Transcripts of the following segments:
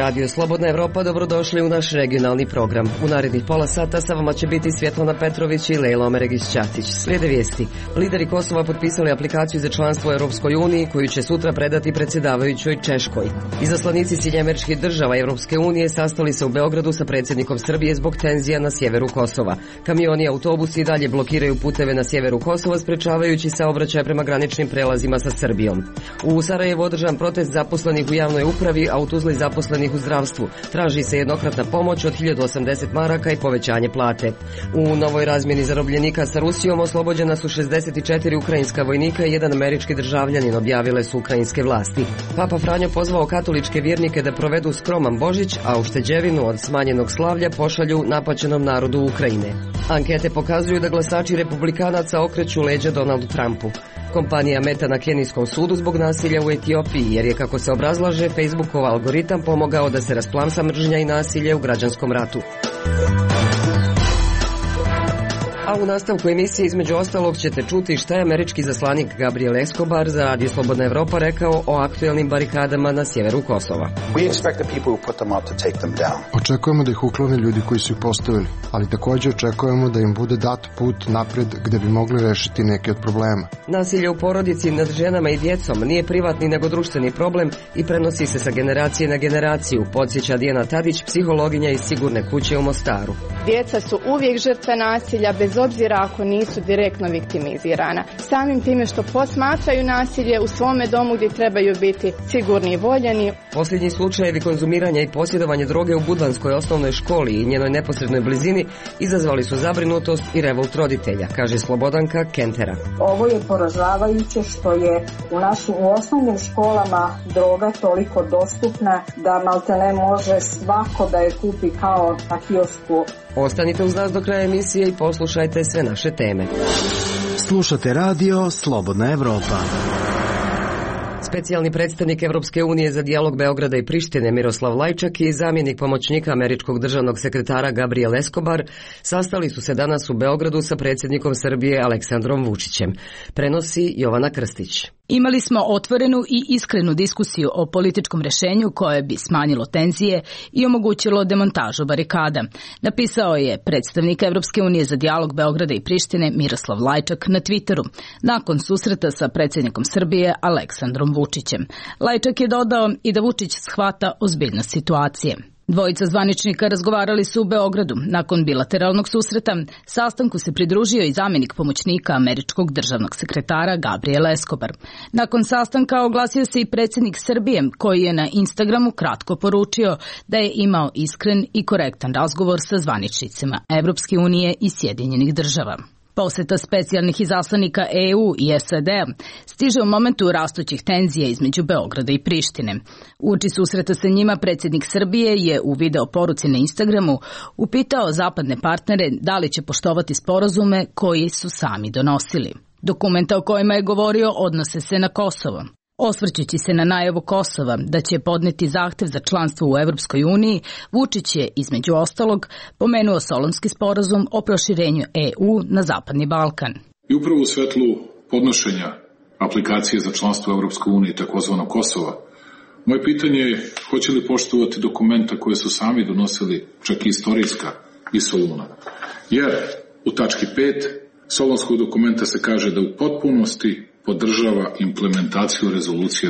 Radio Slobodna Evropa, dobrodošli u naš regionalni program. U narednih pola sata sa vama će biti Svjetlana Petrović i Lejla Omeregić-Ćatić. Slijede vijesti. Lideri Kosova potpisali aplikaciju za članstvo u Europskoj uniji koju će sutra predati predsjedavajućoj Češkoj. Izaslanici Sjedinjenih Država i Europske unije sastali se u Beogradu sa predsjednikom Srbije zbog tenzija na sjeveru Kosova. Kamioni i autobusi dalje blokiraju puteve na sjeveru Kosova, sprečavajući saobraćaj prema graničnim prelazima sa Srbijom. U Sarajevu održan protest zaposlenih u javnoj upravi, a u Tuzli zaposlenih u zdravstvu. Traži se jednokratna pomoć od 1080 maraka i povećanje plate. U novoj razmjeni zarobljenika sa Rusijom oslobođena su 64 ukrajinska vojnika i jedan američki državljanin, objavile su ukrajinske vlasti. Papa Franjo pozvao katoličke vjernike da provedu skroman Božić, a ušteđevinu od smanjenog slavlja pošalju napaćenom narodu Ukrajine. Ankete pokazuju da glasači republikanaca okreću leđa Donaldu Trumpu. Kompanija Meta na kenijskom sudu zbog nasilja u Etiopiji, jer je, kako se obrazlaže, Facebookov algoritam pomogao da se rasplamsa mržnja i nasilje u građanskom ratu. A u nastavku emisije između ostalog ćete čuti šta je američki zaslanik Gabriel Escobar za Radio Slobodna Evropa rekao o aktuelnim barikadama na sjeveru Kosova. Očekujemo da ih uklone ljudi koji su ih postavili, ali također očekujemo da im bude dat put napred gde bi mogli rešiti neke od problema. Nasilje u porodici nad ženama i djecom nije privatni nego društveni problem i prenosi se sa generacije na generaciju, podsjeća Dijana Tadić, psihologinja iz Sigurne kuće u Mostaru. Djeca su uvijek žrtve nasilja, bez obzira ako nisu direktno viktimizirana. Samim time što posmatraju nasilje u svome domu gdje trebaju biti sigurni i voljeni. Posljednji slučajevi konzumiranja i posjedovanja droge u Budvanskoj osnovnoj školi i njenoj neposrednoj blizini izazvali su zabrinutost i revolt roditelja, kaže Slobodanka Kentera. Ovo je poražavajuće što je u osnovnim školama droga toliko dostupna da maltene može svako da je kupi kao na kiosku. Ostanite uz nas do kraja emisije i poslušajte sve naše teme. Slušate radio Slobodna Evropa. Specijalni predstavnik Evropske unije za dijalog Beograda i Prištine Miroslav Lajčak i zamjenik pomoćnika američkog državnog sekretara Gabriel Escobar sastali su se danas u Beogradu sa predsjednikom Srbije Aleksandrom Vučićem. Prenosi Jovana Krstić. Imali smo otvorenu i iskrenu diskusiju o političkom rješenju koje bi smanjilo tenzije i omogućilo demontažu barikada, napisao je predstavnik Evropske unije za dijalog Beograda i Prištine Miroslav Lajčak na Twitteru nakon susreta sa predsjednikom Srbije Aleksandrom Vučićem. Lajčak je dodao i da Vučić shvata ozbiljnost situacije. Dvojica zvaničnika razgovarali su u Beogradu. Nakon bilateralnog susreta, sastanku se pridružio i zamjenik pomoćnika američkog državnog sekretara Gabriel Escobar. Nakon sastanka oglasio se i predsjednik Srbije, koji je na Instagramu kratko poručio da je imao iskren i korektan razgovor sa zvaničnicima Evropske unije i Sjedinjenih Država. Posjeta specijalnih izaslanika EU i SAD-a stiže u momentu rastućih tenzija između Beograda i Prištine. Uoči susreta sa njima predsjednik Srbije je u video poruci na Instagramu upitao zapadne partnere da li će poštovati sporazume koji su sami donosili. Dokumenta o kojima je govorio odnose se na Kosovo. Osvrćući se na najavu Kosova da će podneti zahtev za članstvo u Evropskoj uniji, Vučić je, između ostalog, pomenuo Solunski sporazum o proširenju EU na Zapadni Balkan. I upravo u svetlu podnošenja aplikacije za članstvo u Evropskoj uniji, takozvano Kosova, moje pitanje je hoće li poštovati dokumenta koje su sami donosili, čak i istorijska, iz Soluna. Jer u tački 5 Solunskog dokumenta se kaže da u potpunosti podržava implementaciju rezolucije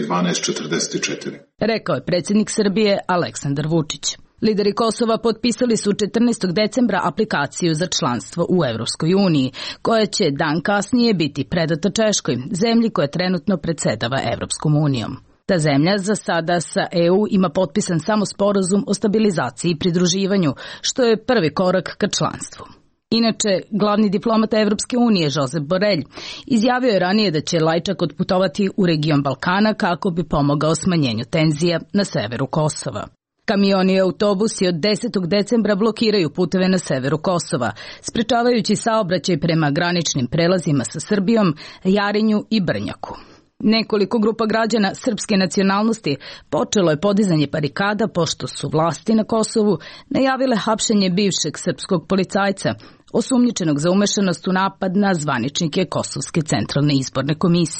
1244. Rekao je predsjednik Srbije Aleksandar Vučić. Lideri Kosova potpisali su 14. decembra aplikaciju za članstvo u Evropskoj uniji, koja će dan kasnije biti predata Češkoj, zemlji koja trenutno predsjedava Evropskom unijom. Ta zemlja za sada sa EU ima potpisan samo sporazum o stabilizaciji i pridruživanju, što je prvi korak ka članstvu. Inače, glavni diplomata Evropske unije Josep Borrell izjavio je ranije da će Lajčak otputovati u region Balkana kako bi pomogao smanjenju tenzija na severu Kosova. Kamioni i autobusi od 10. decembra blokiraju puteve na severu Kosova, sprečavajući saobraćaj prema graničnim prelazima sa Srbijom, Jarinju i Brnjaku. Nekoliko grupa građana srpske nacionalnosti počelo je podizanje barikada pošto su vlasti na Kosovu najavile hapšenje bivšeg srpskog policajca, osumnjičenog za umešanost u napad na zvaničnike Kosovske centralne izborne komisije.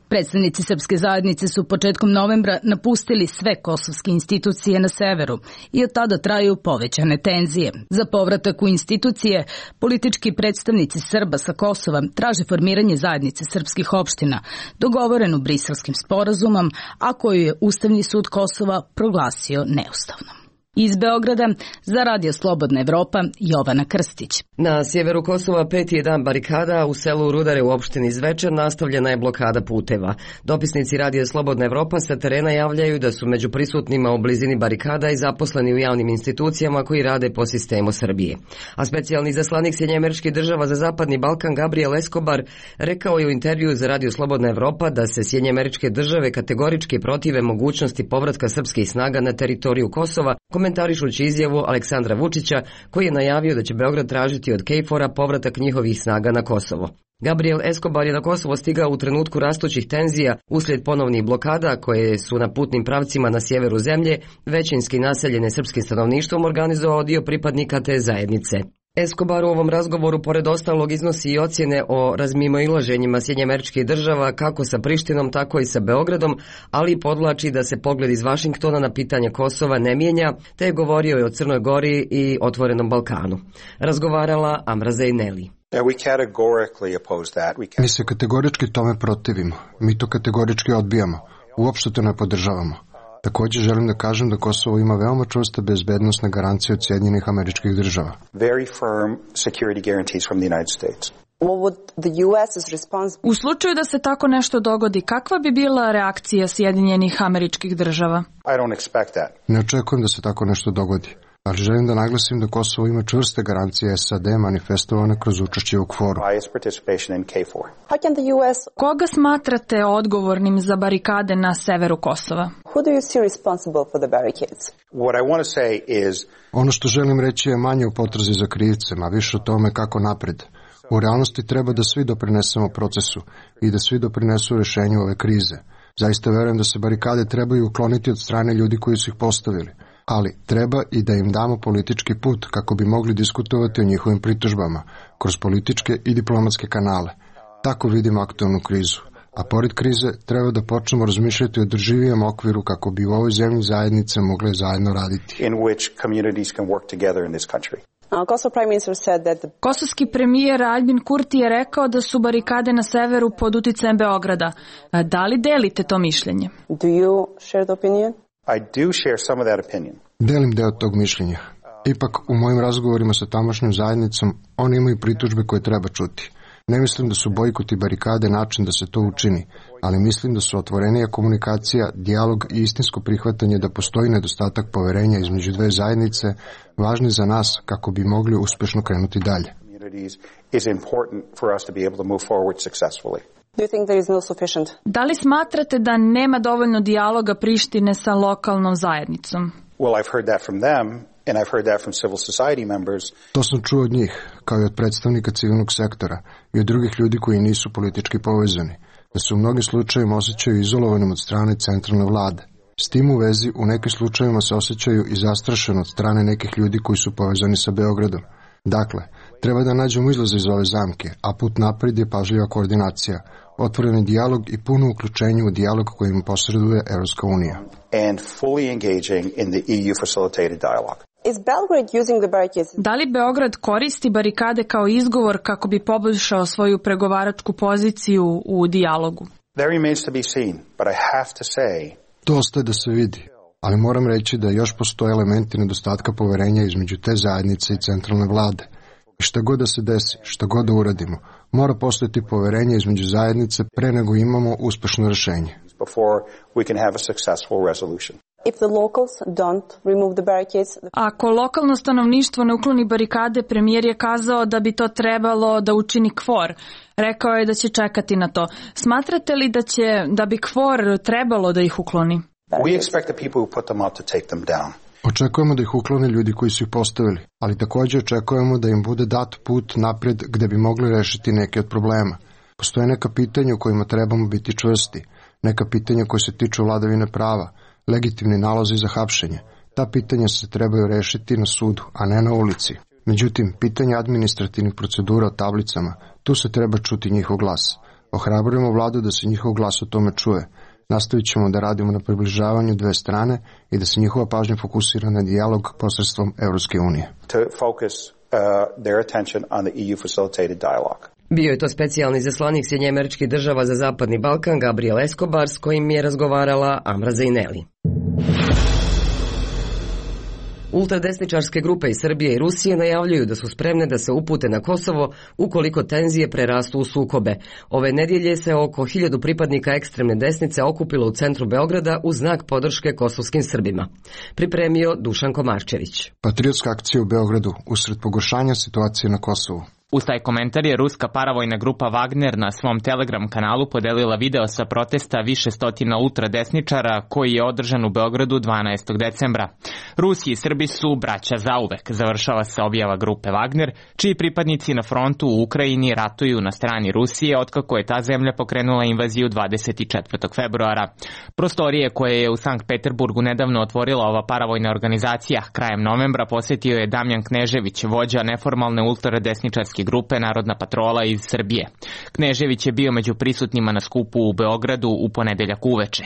Predstavnici srpske zajednice su početkom novembra napustili sve kosovske institucije na severu i od tada traju povećane tenzije. Za povratak u institucije, politički predstavnici Srba sa Kosova traže formiranje zajednice srpskih opština, dogovorenu Briselskim sporazumom, a koju je Ustavni sud Kosova proglasio neustavnom. Iz Beograda za Radio Slobodna Evropa, Jovana Krstić. Na sjeveru Kosova peti je dan barikada, u selu Rudare u opštini Zvečan nastavljena je blokada puteva. Dopisnici Radio Slobodna Evropa sa terena javljaju da su među prisutnima u blizini barikada i zaposleni u javnim institucijama koji rade po sistemu Srbije. A specijalni izaslanik SAD za Zapadni Balkan Gabriel Escobar rekao je u intervju za Radio Slobodna Evropa da se SAD kategorički protive mogućnosti povratka srpskih snaga na teritoriju Kosova, komentarišući izjavu Aleksandra Vučića koji je najavio da će Beograd tražiti od KFOR-a povratak njihovih snaga na Kosovo. Gabriel Escobar je na Kosovo stigao u trenutku rastućih tenzija uslijed ponovnih blokada koje su na putnim pravcima na sjeveru zemlje, većinski naseljene srpskim stanovništvom, organizovao dio pripadnika te zajednice. Escobar u ovom razgovoru pored ostalog iznosi i ocjene o razmimoilaženjima SAD kako sa Prištinom tako i sa Beogradom, ali i podvlači da se pogled iz Vašingtona na pitanje Kosova ne mijenja, te je govorio i o Crnoj Gori i Otvorenom Balkanu. Razgovarala Amra Zejneli. Mi se kategorički tome protivimo. Mi to kategorički odbijamo. Uopšte to ne podržavamo. Također želim da kažem da Kosovo ima veoma čvrste bezbednosne garancije od Sjedinjenih Američkih Država. U slučaju da se tako nešto dogodi, kakva bi bila reakcija Sjedinjenih Američkih Država? Ne očekujem da se tako nešto dogodi, ali želim da naglasim da Kosovo ima čvrste garancije SAD manifestovane kroz učešće u KFOR-u. Koga smatrate odgovornim za barikade na severu Kosova? Ono što želim reći je manje u potrazi za krivcem, a više o tome kako napred. U realnosti treba da svi doprinesemo procesu i da svi doprinesu rešenju ove krize. Zaista verujem da se barikade trebaju ukloniti od strane ljudi koji su ih postavili, ali treba i da im damo politički put kako bi mogli diskutovati o njihovim pritužbama, kroz političke i diplomatske kanale. Tako vidimo aktualnu krizu. A pored krize treba da počnemo razmišljati o održivijem okviru kako bi u ovoj zemlji zajednice mogle zajedno raditi. Kosovski premijer Aljbin Kurti je rekao da su barikade na severu pod uticajem Beograda. Da li delite to mišljenje? Delim deo tog mišljenja. Ipak, u mojim razgovorima sa tamošnjom zajednicom, oni imaju pritužbe koje treba čuti. Ne mislim da su bojkoti barikade način da se to učini, ali mislim da su otvorenija komunikacija, dijalog i istinsko prihvatanje da postoji nedostatak poverenja između dve zajednice važni za nas kako bi mogli uspešno krenuti dalje. Da li smatrate da nema dovoljno dijaloga Prištine sa lokalnom zajednicom? To sam čuo od njih, kao i od predstavnika civilnog sektora i od drugih ljudi koji nisu politički povezani, da se u mnogim slučajevima osjećaju izolovanim od strane centralne vlade. S tim u vezi, u nekim slučajevima se osjećaju i zastrašeno od strane nekih ljudi koji su povezani sa Beogradom. Dakle, treba da nađemo izlaze iz ove zamke, a put napred je pažljiva koordinacija, otvoreni dijalog i puno uključenje u dijalog kojim posreduje Evropska unija. Da li Beograd koristi barikade kao izgovor kako bi poboljšao svoju pregovaračku poziciju u dijalogu? To ostaje da se vidi, ali moram reći da još postoje elementi nedostatka poverenja između te zajednice i centralne vlade. I šta god da se desi, šta god da uradimo, mora postojati poverenje između zajednice pre nego imamo uspešno rešenje. Ako lokalno stanovništvo ne ukloni barikade, premijer je kazao da bi to trebalo da učini KFOR. Rekao je da će čekati na to. Smatrate li da bi KFOR trebalo da ih ukloni? Očekujemo da ih uklone ljudi koji su ih postavili, ali također očekujemo da im bude dat put napred gde bi mogli rešiti neke od problema. Postoje neka pitanja u kojima trebamo biti čvrsti, neka pitanja koje se tiču vladavine prava, legitimni nalozi za hapšenje. Ta pitanja se trebaju rešiti na sudu, a ne na ulici. Međutim, pitanje administrativnih procedura o tablicama, tu se treba čuti njihov glas. Ohrabrujemo vladu da se njihov glas o tome čuje. Nastavit ćemo da radimo na približavanju dve strane i da se njihova pažnja fokusira na dijalog posredstvom Evropske unije. Bio je to specijalni izaslanik Sjedinjenih Američkih Država za Zapadni Balkan Gabriel Escobar, s kojim je razgovarala Amra Zeineli. Ultradesničarske grupe iz Srbije i Rusije najavljuju da su spremne da se upute na Kosovo ukoliko tenzije prerastu u sukobe. Ove nedjelje se oko 1000 pripadnika ekstremne desnice okupilo u centru Beograda u znak podrške kosovskim Srbima. Pripremio Dušan Komarčević. Patriotska akcija u Beogradu usred pogoršanja situacije na Kosovu. Uz taj komentar je ruska paravojna grupa Wagner na svom Telegram kanalu podelila video sa protesta više stotina ultradesničara koji je održan u Beogradu 12. decembra. Rusi i Srbi su braća zauvek, završava se objava grupe Wagner, čiji pripadnici na frontu u Ukrajini ratuju na strani Rusije otkako je ta zemlja pokrenula invaziju 24. februara. Prostorije koje je u Sankt Peterburgu nedavno otvorila ova paravojna organizacija krajem novembra posjetio je Damjan Knežević, vođa neformalne ultradesničarske grupe Narodna patrola iz Srbije. Knežević je bio među prisutnima na skupu u Beogradu u ponedeljak uveče.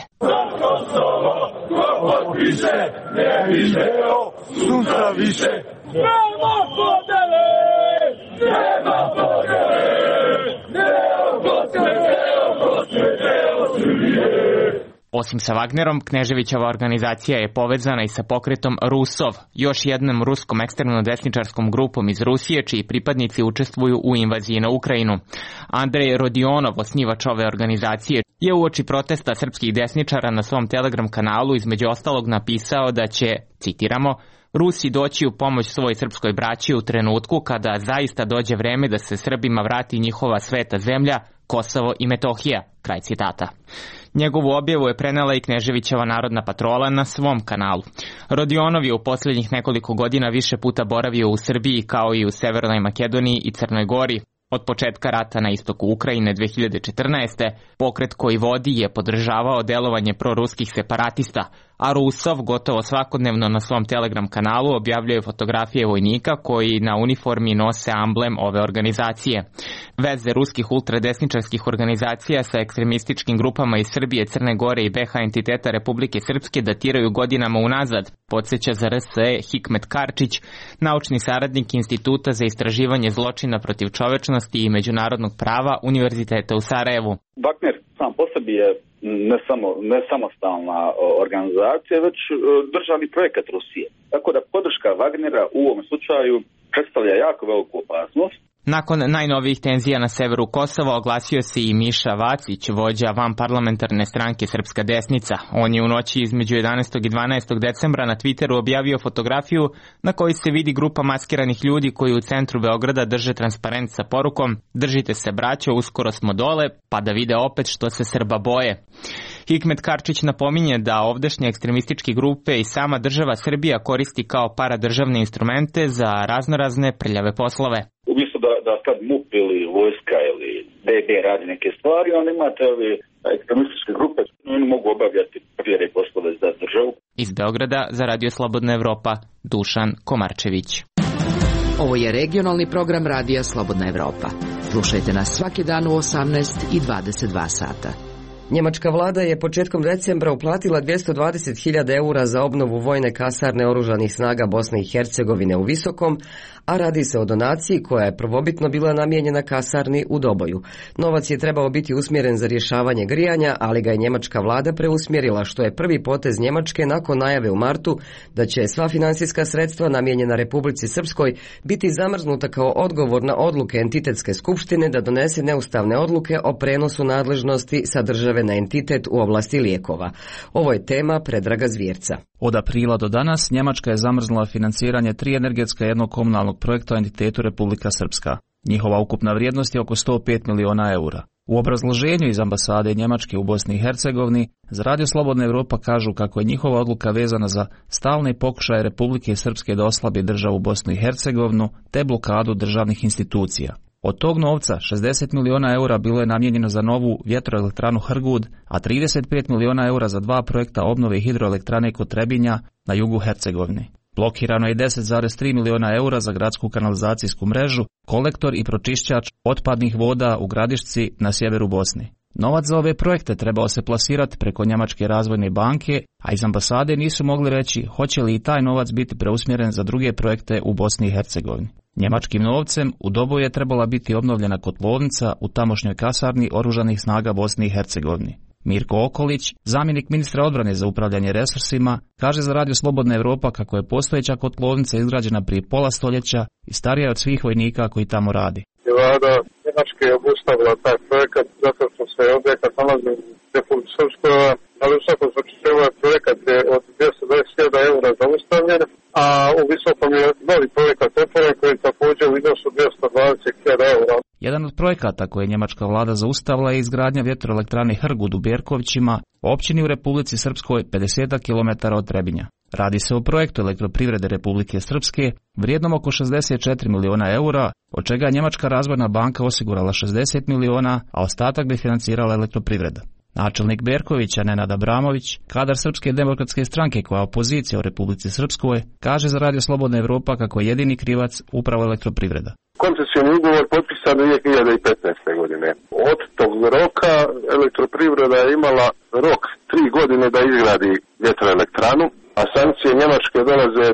Osim sa Wagnerom, Kneževićeva organizacija je povezana i sa pokretom Rusov, još jednom ruskom ekstremno-desničarskom grupom iz Rusije, čiji pripadnici učestvuju u invaziji na Ukrajinu. Andrej Rodionov, osnivač ove organizacije, je uoči protesta srpskih desničara na svom Telegram kanalu između ostalog napisao da će, citiramo, Rusi doći u pomoć svoj srpskoj braći u trenutku kada zaista dođe vreme da se Srbima vrati njihova sveta zemlja, Kosovo i Metohija, kraj citata. Njegovu objavu je prenela i Kneževićeva Narodna patrola na svom kanalu. Rodionov je u posljednjih nekoliko godina više puta boravio u Srbiji kao i u Severnoj Makedoniji i Crnoj Gori. Od početka rata na istoku Ukrajine 2014. pokret koji vodi je podržavao delovanje proruskih separatista, a Rusov gotovo svakodnevno na svom Telegram kanalu objavljuje fotografije vojnika koji na uniformi nose amblem ove organizacije. Veze ruskih ultradesničarskih organizacija sa ekstremističkim grupama iz Srbije, Crne Gore i BiH entiteta Republike Srpske datiraju godinama unazad, podsjeća za RSE Hikmet Karčić, naučni saradnik Instituta za istraživanje zločina protiv čovečnosti i međunarodnog prava Univerziteta u Sarajevu. Wagner sam po sebi je ne samostalna organizacija, već državni projekat Rusije. Tako da podrška Wagnera u ovom slučaju predstavlja jako veliku opasnost. Nakon najnovijih tenzija na severu Kosova oglasio se i Miša Vacić, vođa vanparlamentarne stranke Srpska desnica. On je u noći između 11. i 12. decembra na Twitteru objavio fotografiju na kojoj se vidi grupa maskiranih ljudi koji u centru Beograda drže transparent sa porukom "Držite se braćo, uskoro smo dole", pa da vide opet što se Srba boje. Hikmet Karčić napominje da ovdašnje ekstremističke grupe i sama država Srbija koristi kao paradržavne instrumente za raznorazne prljave poslove. Umjesto da sad MUP ili vojska ili DB radi neke stvari, onda imate ove ekstremističke grupe, oni mogu obavljati prljave poslove za državu. Iz Beograda za Radio Slobodna Evropa, Dušan Komarčević. Ovo je regionalni program Radija Slobodna Evropa. Slušajte nas svaki dan u 18 i 22 sata. Njemačka vlada je početkom decembra uplatila 220.000 eura za obnovu vojne kasarne oružanih snaga Bosne i Hercegovine u Visokom, a radi se o donaciji koja je prvobitno bila namijenjena kasarni u Doboju. Novac je trebao biti usmjeren za rješavanje grijanja, ali ga je njemačka vlada preusmjerila, što je prvi potez Njemačke nakon najave u martu da će sva financijska sredstva namijenjena Republici Srpskoj biti zamrznuta kao odgovor na odluke entitetske skupštine da donese neustavne odluke o prenosu nadležnosti sa države na entitet u oblasti lijekova. Ovo je tema Predraga Zvjerca. Od aprila do danas Njemačka je zamrznula financiranje 3 energetska i jednog komunalnog projekta u entitetu Republika Srpska. Njihova ukupna vrijednost je oko 105 miliona eura. U obrazloženju iz ambasade Njemačke u Bosni i Hercegovini za Radio Slobodna Evropa kažu kako je njihova odluka vezana za stalne pokušaje Republike Srpske da oslabi državu Bosnu i Hercegovinu te blokadu državnih institucija. Od tog novca 60 miliona eura bilo je namijenjeno za novu vjetroelektranu Hrgud, a 35 miliona eura za 2 projekta obnove hidroelektrane kod Trebinja na jugu Hercegovine. Blokirano je 10,3 miliona eura za gradsku kanalizacijsku mrežu, kolektor i pročišćač otpadnih voda u Gradišci na sjeveru Bosne. Novac za ove projekte trebao se plasirati preko Njemačke razvojne banke, a iz ambasade nisu mogli reći hoće li i taj novac biti preusmjeren za druge projekte u Bosni i Hercegovini. Njemačkim novcem u Doboju je trebala biti obnovljena kotlovnica u tamošnjoj kasarni Oružanih snaga Bosne i Hercegovine. Mirko Okolić, zamjenik ministra odbrane za upravljanje resursima, kaže za Radio Slobodna Evropa kako je postojeća kotlovnica izgrađena prije pola stoljeća i starija od svih vojnika koji tamo radi. Vlada Njemačke je obustavila taj projekat zato što se objekat nalazi u Republici Srpskoj, ali u svakom slučaju ovaj projekat je od 220.000 eura zaustavljen, a u visokom je novi projekat otvoren koji je također u iznosu 220.000 eura. Jedan od projekata koje je njemačka vlada zaustavila je izgradnja vjetroelektrane Hrg u Dubjerkovićima, općini u Republici Srpskoj 50 km od Trebinja. Radi se o projektu elektroprivrede Republike Srpske vrijednom oko 64 miliona eura, od čega je Njemačka razvojna banka osigurala 60 miliona, a ostatak bi financirala elektroprivreda. Načelnik Berkovića Nenad Abramović, kadar Srpske demokratske stranke koja je opozicija u Republici Srpskoj, kaže za Radio Slobodna Evropa kako je jedini krivac upravo elektroprivreda. Koncesioni ugovor potpisan 2015. godine. Od tog roka elektroprivreda je imala rok 3 godine da izgradi vjetroelektranu, a sankcije Njemačke dolaze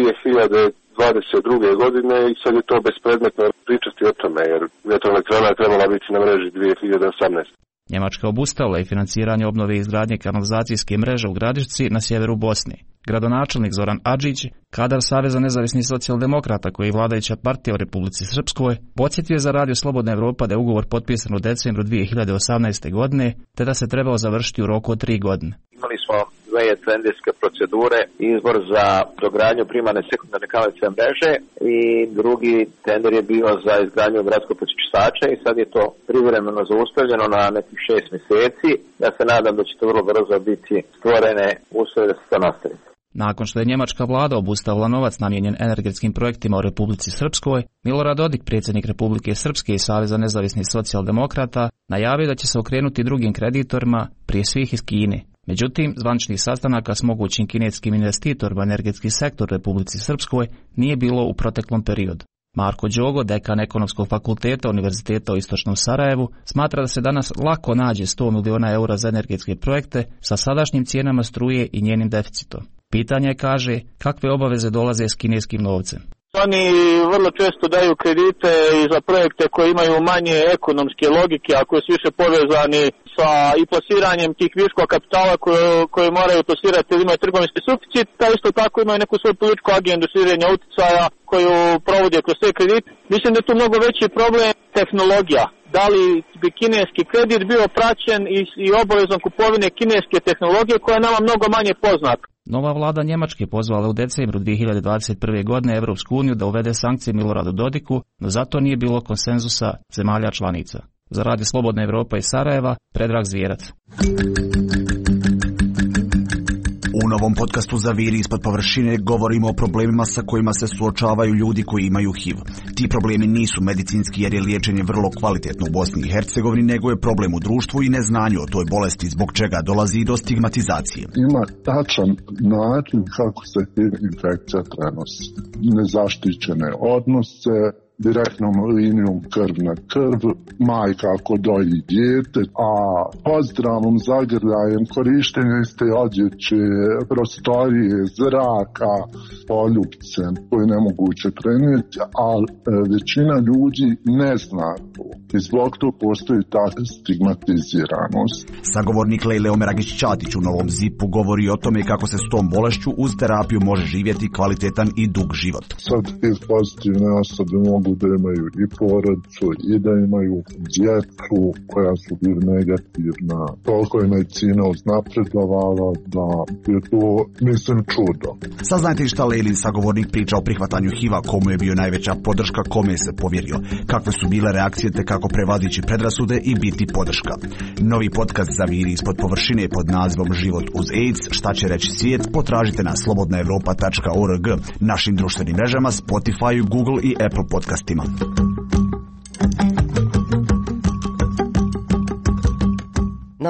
2022. godine i sad je to bespredmetno pričati o tome, jer vjetroelektrana je trebala biti na mreži 2018. Njemačka obustavila i financiranje obnove i izgradnje kanalizacijske mreže u Gradišci na sjeveru Bosne. Gradonačelnik Zoran Adžić, kadar Saveza nezavisnih socijaldemokrata koji je vladajuća partija u Republici Srpskoj, podsjetio je za Radio Slobodna Evropa da je ugovor potpisan u decembru 2018. godine, te da se trebao završiti u roku od 3 godine. Imali smo dve tenderske procedure, izbor za dogradnju primarne sekundarne kanalizacijske mreže i drugi tender je bio za izgradnju gradskog pročišćača i sad je to privremeno zaustavljeno na nekih 6 mjeseci. Ja se nadam da će to vrlo brzo biti stvorene uslove da se to nastavi. Nakon što je njemačka vlada obustavila novac namijenjen energetskim projektima u Republici Srpskoj, Milorad Dodik, predsjednik Republike Srpske i Saveza nezavisnih socijaldemokrata, najavio da će se okrenuti drugim kreditorima, prije svih iz Kine. Međutim, zvaničnih sastanaka s mogućim kineskim investitorima energetski sektor u Republici Srpskoj nije bilo u proteklom periodu. Marko Đogo, dekan Ekonomskog fakulteta Univerziteta u Istočnom Sarajevu, smatra da se danas lako nađe 100 miliona eura za energetske projekte sa sadašnjim cijenama struje i njenim deficitom. Pitanje je, kaže, kakve obaveze dolaze s kineskim novcem. Oni vrlo često daju kredite i za projekte koji imaju manje ekonomske logike, a koji su više povezani sa i plasiranjem tih viškova kapitala koje moraju plasirati ili imaju trgovinski suficit, a isto tako imaju neku svoju političku agendu širenja uticaja koju provode kroz te kredite. Mislim da je tu mnogo veći problem tehnologija. Da li bi kineski kredit bio praćen i obavezom kupovine kineske tehnologije koja je nama mnogo manje poznata. Nova vlada Njemačke pozvala u decembru 2021. godine Evropsku uniju da uvede sankcije Miloradu Dodiku, no zato nije bilo konsenzusa zemalja članica. Za Radio Slobodna Evropa iz Sarajeva, Predrag Zvijerac. U novom podcastu Zaviri ispod površine govorimo o problemima sa kojima se suočavaju ljudi koji imaju HIV. Ti problemi nisu medicinski jer je liječenje vrlo kvalitetno u Bosni i Hercegovini, nego je problem u društvu i neznanju o toj bolesti zbog čega dolazi i do stigmatizacije. Ima tačan način kako se HIV infekcija prenosi. Nezaštićene odnose, direktnom linijom krv na krv, majka ako doji dijete, a pozdravom, zagrljajem, korištenje iste odjeće, prostorije, zraka, poljupcem koje je nemoguće prenijeti, ali većina ljudi ne zna to. I zbog toga postoji ta stigmatiziranost. Sagovornik Lejle Omeragić-Ćatić u Novom ZIP-u govori o tome kako se s tom bolešću uz terapiju može živjeti kvalitetan i dug život. Sad pozitivne osobe mogu da imaju i porodicu i da imaju djecu koja su bili negativna. Toliko je medicina uznapredovala da je to, mislim, čudo. Saznajte šta Lejlin sagovornik priča o prihvatanju HIV-a, komu je bio najveća podrška, kome se povjerio, kakve su bile reakcije te kako prevadići predrasude i biti podrška. Novi podcast Zaviri ispod površine pod nazivom Život uz AIDS, šta će reći svijet, potražite na slobodnaevropa.org, našim društvenim mrežama, Spotify, Google i Apple podcastima.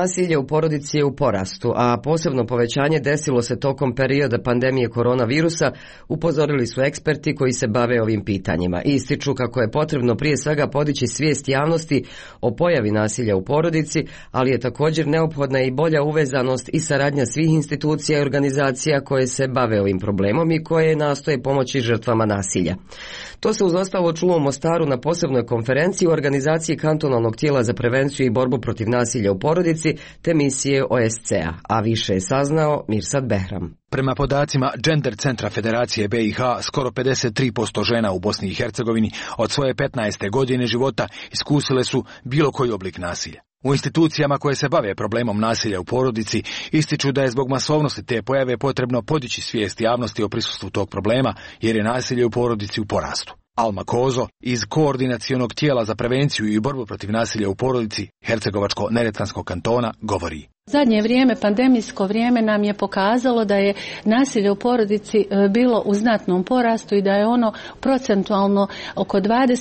Nasilje u porodici je u porastu, a posebno povećanje desilo se tokom perioda pandemije koronavirusa, upozorili su eksperti koji se bave ovim pitanjima. Ističu kako je potrebno prije svega podići svijest javnosti o pojavi nasilja u porodici, ali je također neophodna i bolja uvezanost i saradnja svih institucija i organizacija koje se bave ovim problemom i koje nastoje pomoći žrtvama nasilja. To se uz ostalo čulo u Mostaru na posebnoj konferenciji u organizaciji kantonalnog tijela za prevenciju i borbu protiv nasilja u porodici te misije OSCE-a, a više je saznao Mirsad Behram. Prema podacima Gender centra Federacije BiH, skoro 53% žena u Bosni i Hercegovini od svoje 15. godine života iskusile su bilo koji oblik nasilja. U institucijama koje se bave problemom nasilja u porodici ističu da je zbog masovnosti te pojave potrebno podići svijest javnosti o prisustvu tog problema jer je nasilje u porodici u porastu. Alma Kozo iz Koordinacionog tijela za prevenciju i borbu protiv nasilja u porodici Hercegovačko-Neretvanskog kantona govori. Zadnje vrijeme, pandemijsko vrijeme nam je pokazalo da je nasilje u porodici bilo u znatnom porastu i da je ono procentualno oko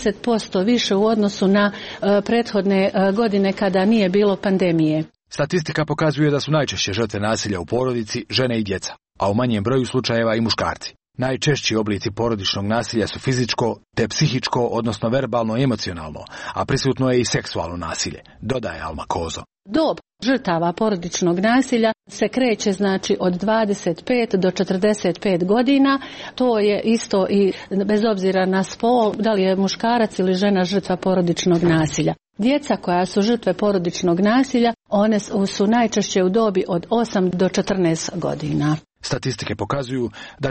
20% više u odnosu na prethodne godine kada nije bilo pandemije. Statistika pokazuje da su najčešće žrtve nasilja u porodici žene i djeca, a u manjem broju slučajeva i muškarci. Najčešći oblici porodičnog nasilja su fizičko te psihičko, odnosno verbalno i emocionalno, a prisutno je i seksualno nasilje, dodaje Alma Kozo. Dob žrtava porodičnog nasilja se kreće znači od 25 do 45 godina. To je isto i bez obzira na spol, da li je muškarac ili žena žrtva porodičnog nasilja. Djeca koja su žrtve porodičnog nasilja, one su najčešće u dobi od 8 do 14 godina. Statistike pokazuju da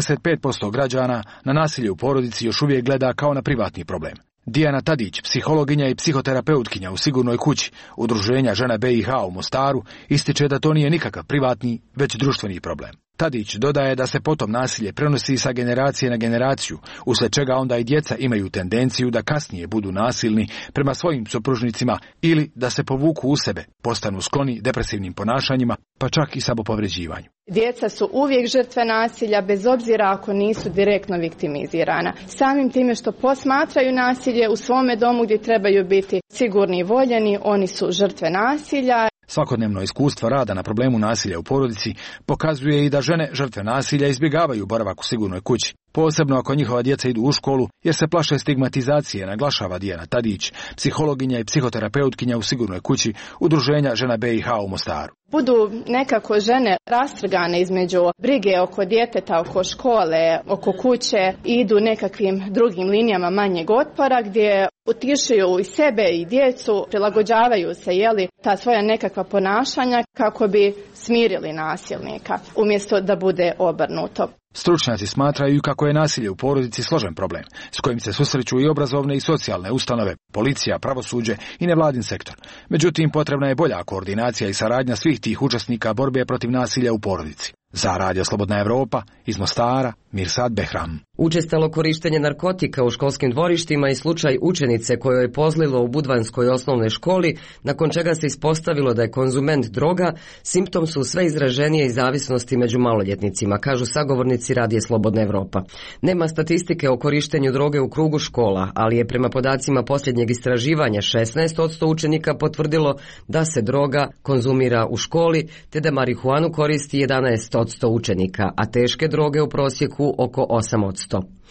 45% građana na nasilje u porodici još uvijek gleda kao na privatni problem. Dijana Tadić, psihologinja i psihoterapeutkinja u Sigurnoj kući Udruženja žena BiH u Mostaru, ističe da to nije nikakav privatni, već društveni problem. Tadić dodaje da se potom nasilje prenosi sa generacije na generaciju, uslijed čega onda i djeca imaju tendenciju da kasnije budu nasilni prema svojim supružnicima ili da se povuku u sebe, postanu skloni depresivnim ponašanjima, pa čak i samopovređivanju. Djeca su uvijek žrtve nasilja, bez obzira ako nisu direktno viktimizirana. Samim time što posmatraju nasilje u svome domu gdje trebaju biti sigurni i voljeni, oni su žrtve nasilja. Svakodnevno iskustvo rada na problemu nasilja u porodici pokazuje i da žene žrtve nasilja izbjegavaju boravak u sigurnoj kući, posebno ako njihova djeca idu u školu jer se plaše stigmatizacije, naglašava Dijana Tadić, psihologinja i psihoterapeutkinja u Sigurnoj kući Udruženja žena BiH u Mostaru. Budu nekako žene rastrgane između brige oko djeteta, oko škole, oko kuće, idu nekakvim drugim linijama manjeg otpora gdje utišuju i sebe i djecu, prilagođavaju se ta svoja nekakva ponašanja kako bi smirili nasilnika, umjesto da bude obrnuto. Stručnjaci smatraju kako je nasilje u porodici složen problem, s kojim se susreću i obrazovne i socijalne ustanove, policija, pravosuđe i nevladin sektor. Međutim, potrebna je bolja koordinacija i saradnja svih tih učesnika borbe protiv nasilja u porodici. Za Radio Slobodna Evropa, iz Mostara, Mirsad Behram. Učestalo korištenje narkotika u školskim dvorištima i slučaj učenice kojoj je pozlilo u Budvanskoj osnovnoj školi, nakon čega se ispostavilo da je konzument droga, simptom su sve izraženije i zavisnosti među maloljetnicima, kažu sagovornici Radija Slobodna Evropa. Nema statistike o korištenju droge u krugu škola, ali je prema podacima posljednjeg istraživanja 16% učenika potvrdilo da se droga konzumira u školi, te da marihuanu koristi 11% učenika, a teške droge u prosjeku oko 8%.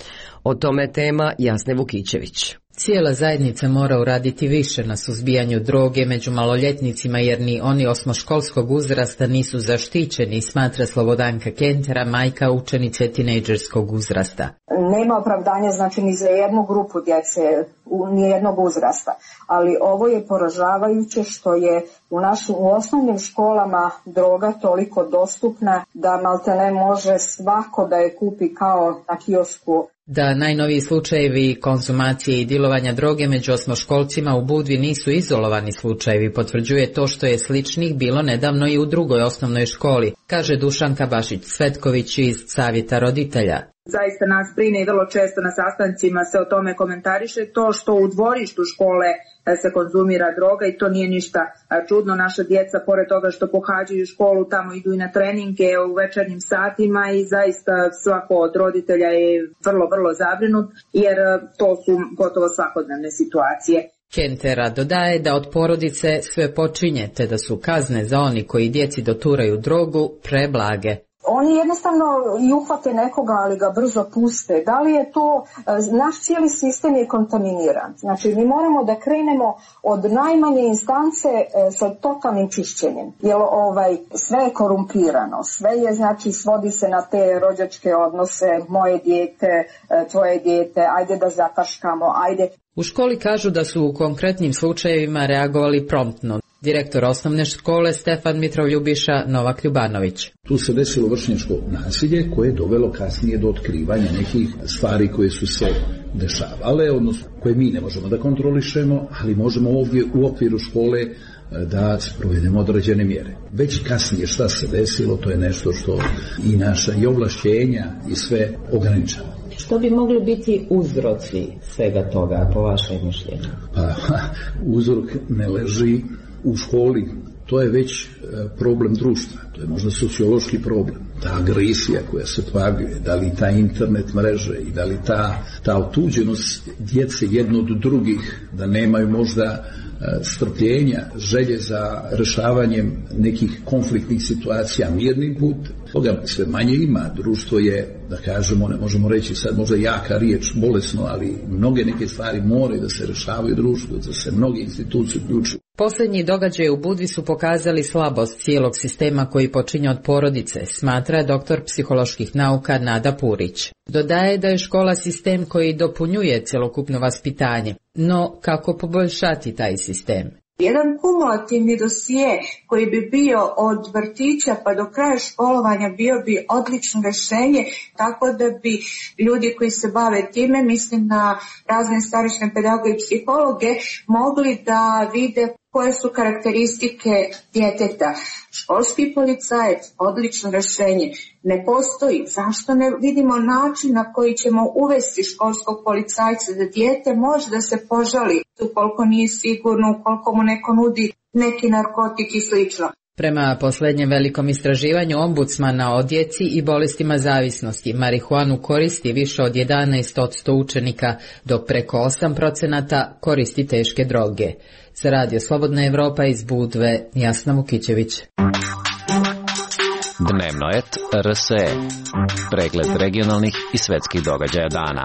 O tome tema Jasne Vukićević. Cijela zajednica mora uraditi više na suzbijanju droge među maloljetnicima jer ni oni osmoškolskog uzrasta nisu zaštićeni, smatra Slobodanka Kentera, majka učenice tinejdžerskog uzrasta. Nema opravdanja znači ni za jednu grupu djece, nijednog uzrasta, ali ovo je poražavajuće što je u osnovnim školama droga toliko dostupna da maltene može svako da je kupi kao na kiosku. Da najnoviji slučajevi konzumacije i dilovanja droge među osmoškolcima u Budvi nisu izolovani slučajevi, potvrđuje to što je sličnih bilo nedavno i u drugoj osnovnoj školi, kaže Dušanka Bašić-Svetković iz Savjeta roditelja. Zaista nas brine i vrlo često na sastancima se o tome komentariše to što u dvorištu škole se konzumira droga i to nije ništa čudno. Naša djeca, pored toga što pohađaju školu, tamo idu i na treninge u večernjim satima i zaista svako od roditelja je vrlo, vrlo zabrinut jer to su gotovo svakodnevne situacije. Kentera dodaje da od porodice sve počinje, te da su kazne za oni koji djeci doturaju drogu preblage. Oni jednostavno i uhvate nekoga, ali ga brzo puste. Da li je to, naš cijeli sistem je kontaminiran. Znači, mi moramo da krenemo od najmanje instance sa totalnim čišćenjem. Jer sve je korumpirano, sve je, znači, svodi se na te rođačke odnose, moje dijete, tvoje dijete, ajde da zataškamo, ajde. U školi kažu da su u konkretnim slučajevima reagovali promptno. Direktor osnovne škole Stefan Mitrov-Ljubiša Novak Ljubanović. Tu se desilo vršnjačko nasilje koje je dovelo kasnije do otkrivanja nekih stvari koje su se dešavale, odnosno koje mi ne možemo da kontrolišemo, ali možemo ovdje u okviru škole da provedemo određene mjere. Već kasnije šta se desilo, to je nešto što i naša i ovlašćenja i sve ograničava. Što bi mogli biti uzroci svega toga, po vašem mišljenju? Uzrok ne leži u školi, to je već problem društva, to je možda sociološki problem. Ta agresija koja se pojavljuje, da li ta internet mreže i da li ta otuđenost djece jedno od drugih, da nemaju možda strpljenja, želje za rešavanjem nekih konfliktnih situacija mirnim putem. Toga sve manje ima. Društvo je, da kažemo, ne možemo reći sad možda jaka riječ, bolesno, ali mnoge neke stvari moraju da se rešavaju društvu, da se mnoge institucije uključuju. Posljednji događaji u Budvi su pokazali slabost cijelog sistema koji počinje od porodice, smatra doktor psiholoških nauka Nada Purić. Dodaje da je škola sistem koji dopunjuje cjelokupno vaspitanje, no kako poboljšati taj sistem? Jedan kumulativni dosije koji bi bio od vrtića pa do kraja školovanja bio bi odlično rješenje, tako da bi ljudi koji se bave time, mislim na razne starosne pedagoge i psihologe, mogli da vide koje su karakteristike djeteta. Školski policajac, odlično rješenje, ne postoji. Zašto ne vidimo način na koji ćemo uvesti školskog policajca da dijete može da se požali ukoliko nije sigurno, ukoliko mu neko nudi neki narkotik i slično. Prema posljednjem velikom istraživanju ombudsmana o djeci i bolestima zavisnosti, marihuanu koristi više od 11% učenika, dok preko 8% koristi teške droge. Za Radio Slobodna Evropa iz Budve, Jasna Vukićević. Dnevno et RSE. Pregled regionalnih i svetskih događaja dana.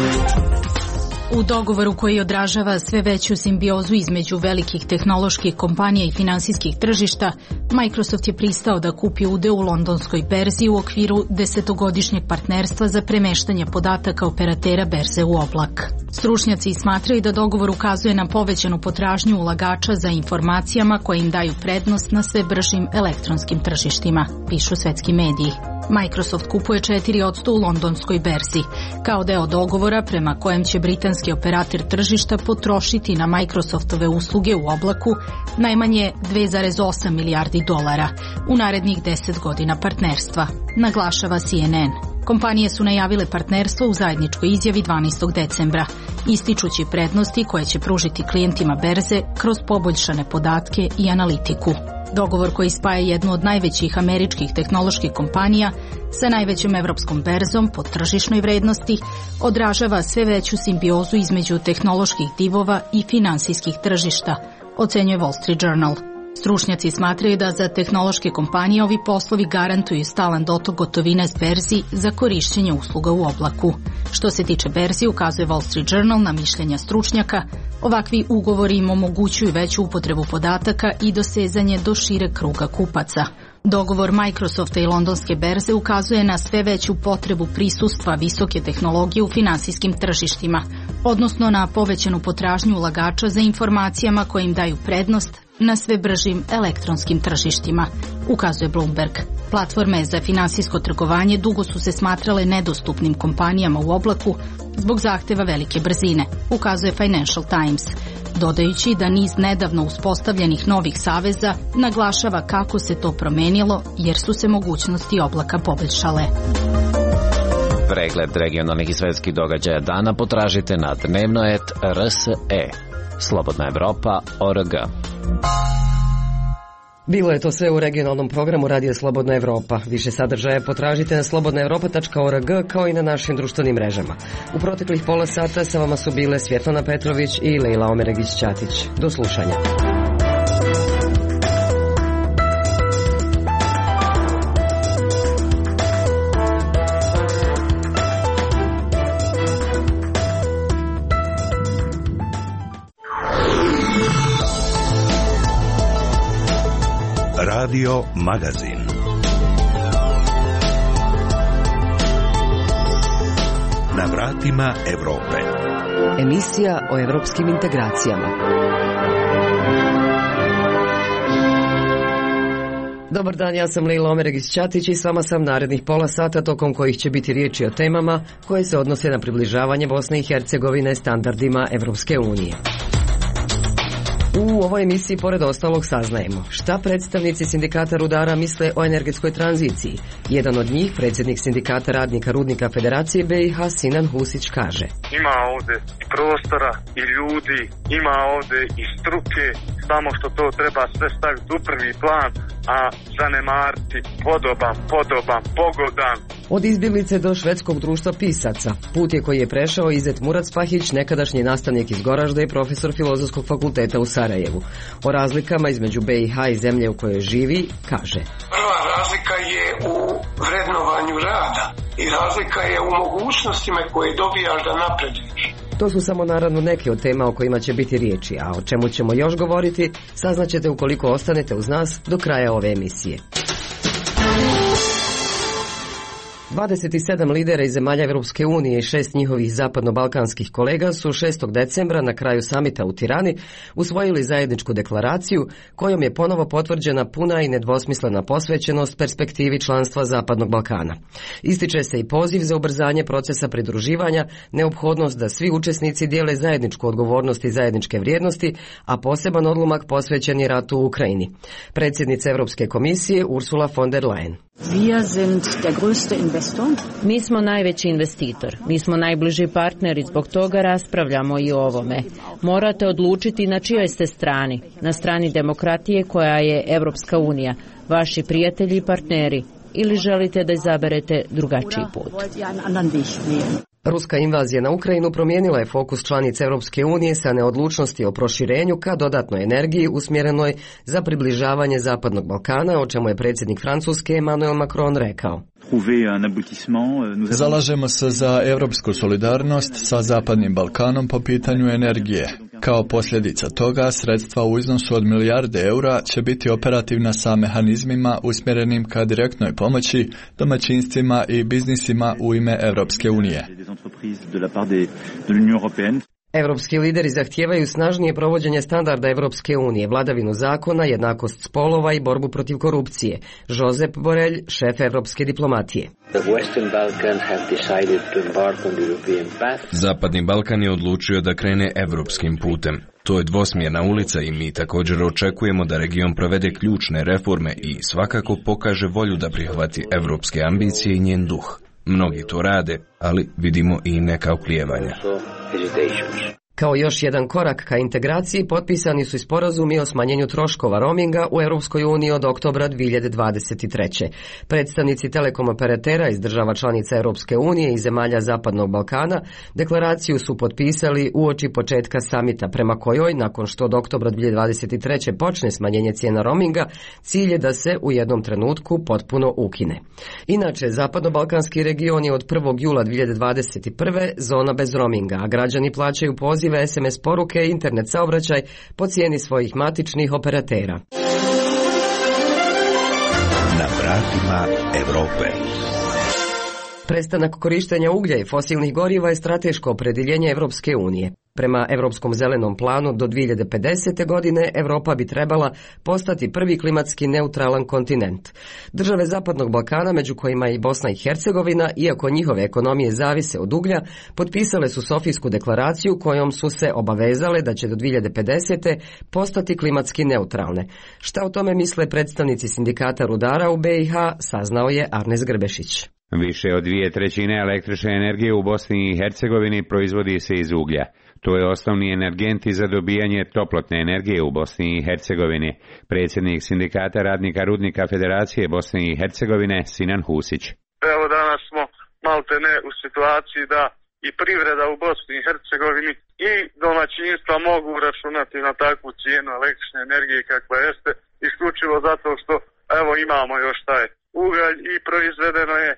U dogovoru koji odražava sve veću simbiozu između velikih tehnoloških kompanija i finansijskih tržišta, Microsoft je pristao da kupi udeo u londonskoj berzi u okviru 10-godišnjeg partnerstva za premeštanje podataka operatera berze u oblak. Stručnjaci smatraju da dogovor ukazuje na povećanu potražnju ulagača za informacijama koje im daju prednost na sve bržim elektronskim tržištima, pišu svetski mediji. Microsoft kupuje 4% u londonskoj berzi, kao deo dogovora prema kojem će britanski operator tržišta potrošiti na Microsoftove usluge u oblaku najmanje 2,8 milijardi dolara u narednih 10 godina partnerstva, naglašava CNN. Kompanije su najavile partnerstvo u zajedničkoj izjavi 12. decembra, ističući prednosti koje će pružiti klijentima berze kroz poboljšane podatke i analitiku. Dogovor koji spaja jednu od najvećih američkih tehnoloških kompanija sa najvećom evropskom berzom po tržišnoj vrednosti odražava sve veću simbiozu između tehnoloških divova i finansijskih tržišta, ocenjuje Wall Street Journal. Stručnjaci smatraju da za tehnološke kompanije ovi poslovi garantuju stalan dotok gotovine s berzi za korišćenje usluga u oblaku. Što se tiče berzi, ukazuje Wall Street Journal na mišljenja stručnjaka, ovakvi ugovori im omogućuju veću upotrebu podataka i dosezanje do šireg kruga kupaca. Dogovor Microsofta i londonske berze ukazuje na sve veću potrebu prisustva visoke tehnologije u finansijskim tržištima, odnosno na povećanu potražnju ulagača za informacijama koje im daju prednost na sve bržim elektronskim tržištima, ukazuje Bloomberg. Platforme za finansijsko trgovanje dugo su se smatrale nedostupnim kompanijama u oblaku zbog zahteva velike brzine, ukazuje Financial Times, dodajući da niz nedavno uspostavljenih novih saveza naglašava kako se to promenilo jer su se mogućnosti oblaka poboljšale. Pregled regionalnih i svetskih događaja dana potražite na dnevnoet.rse. Slobodna Evropa.org. Bilo je to sve u regionalnom programu Radija Slobodna Evropa. Više sadržaja potražite na slobodnaevropa.org kao i na našim društvenim mrežama. U proteklih pola sata sa vama su bile Svjetlana Petrović i Lejla Omeregić-Ćatić. Do slušanja. Radio Magazin. Na vratima Evrope. Emisija o evropskim integracijama. Dobar dan, ja sam Lejla Omeregić-Ćatić i s vama sam narednih pola sata tokom kojih će biti riječi o temama koje se odnose na približavanje Bosne i Hercegovine standardima Evropske unije. U ovoj emisiji pored ostalog saznajemo šta predstavnici sindikata rudara misle o energetskoj tranziciji. Jedan od njih, predsjednik sindikata radnika Rudnika Federacije BiH Sinan Husić kaže: Ima ovdje i prostora i ljudi, ima ovdje i struke, samo što to treba sve staviti u prvi plan, a zanemariti pogodan. Od izbjeglice do švedskog društva pisaca. Put je koji je prešao Izet Murac Pahić, nekadašnji nastavnik iz Goražda i profesor Filozofskog fakulteta u Sarajevu. O razlikama između BiH i zemlje u kojoj živi kaže: Prva razlika je u vrednovanju rada i razlika je u mogućnostima koje dobijaš da napreduješ. To su samo naravno neke od tema o kojima će biti riječi, a o čemu ćemo još govoriti saznaćete ukoliko ostanete uz nas do kraja ove emisije. 27 lidera iz zemalja Evropske unije i 6 njihovih zapadno-balkanskih kolega su 6. decembra na kraju samita u Tirani usvojili zajedničku deklaraciju kojom je ponovo potvrđena puna i nedvosmislena posvećenost perspektivi članstva Zapadnog Balkana. Ističe se i poziv za ubrzanje procesa pridruživanja, neophodnost da svi učesnici dijele zajedničku odgovornost i zajedničke vrijednosti, a poseban odlomak posvećen je ratu u Ukrajini. Predsjednica Europske komisije Ursula von der Leyen: Mi smo najveći investitor, mi smo najbliži partner i zbog toga raspravljamo i o ovome. Morate odlučiti na čijoj ste strani, na strani demokratije koja je Evropska unija, vaši prijatelji i partneri, ili želite da izaberete drugačiji put. Ruska invazija na Ukrajinu promijenila je fokus članice Europske unije sa neodlučnosti o proširenju ka dodatnoj energiji usmjerenoj za približavanje Zapadnog Balkana, o čemu je predsjednik Francuske Emmanuel Macron rekao: Zalažemo se za europsku solidarnost sa Zapadnim Balkanom po pitanju energije. Kao posljedica toga, sredstva u iznosu od milijarde eura će biti operativna sa mehanizmima usmjerenim ka direktnoj pomoći domaćinstvima i biznisima u ime Europske unije. Europski lideri zahtijevaju snažnije provođenje standarda Europske unije, vladavinu zakona, jednakost spolova i borbu protiv korupcije. Josep Borrell, šef europske diplomatije: Zapadni Balkan je odlučio da krene europskim putem. To je dvosmjerna ulica i mi također očekujemo da region provede ključne reforme i svakako pokaže volju da prihvati europske ambicije i njen duh. Mnogi to rade, ali vidimo i neka oklijevanja. Kao još jedan korak ka integraciji potpisani su i sporazumi o smanjenju troškova roaminga u Europskoj uniji od oktobra 2023. Predstavnici telekom operatera iz država članica Europske unije i zemalja Zapadnog Balkana deklaraciju su potpisali uoči početka samita, prema kojoj, nakon što od oktobra 2023. počne smanjenje cijena roaminga, cilj je da se u jednom trenutku potpuno ukine. Inače, Zapadno-balkanski region je od 1. jula 2021. zona bez roaminga, a građani plaćaju poziv SMS poruke i internet saobraćaj po cijeni svojih matičnih operatera. Na vratima Evrope. Prestanak korištenja uglja i fosilnih goriva je strateško opredjeljenje Evropske unije. Prema Europskom zelenom planu do 2050. godine Europa bi trebala postati prvi klimatski neutralan kontinent. Države Zapadnog Balkana, među kojima i Bosna i Hercegovina, iako njihove ekonomije zavise od uglja, potpisale su Sofijsku deklaraciju kojom su se obavezale da će do 2050. postati klimatski neutralne. Šta o tome misle predstavnici sindikata rudara u BiH, saznao je Arnes Grbešić. Više od 2/3 električne energije u Bosni i Hercegovini proizvodi se iz uglja. To je osnovni energent i za dobijanje toplotne energije u Bosni i Hercegovini. Predsjednik Sindikata radnika rudnika Federacije Bosne i Hercegovine Sinan Husić. Evo danas smo maltene u situaciji da i privreda u Bosni i Hercegovini i domaćinstva mogu računati na takvu cijenu električne energije kakva jeste, isključivo zato što evo imamo još taj ugalj i proizvedeno je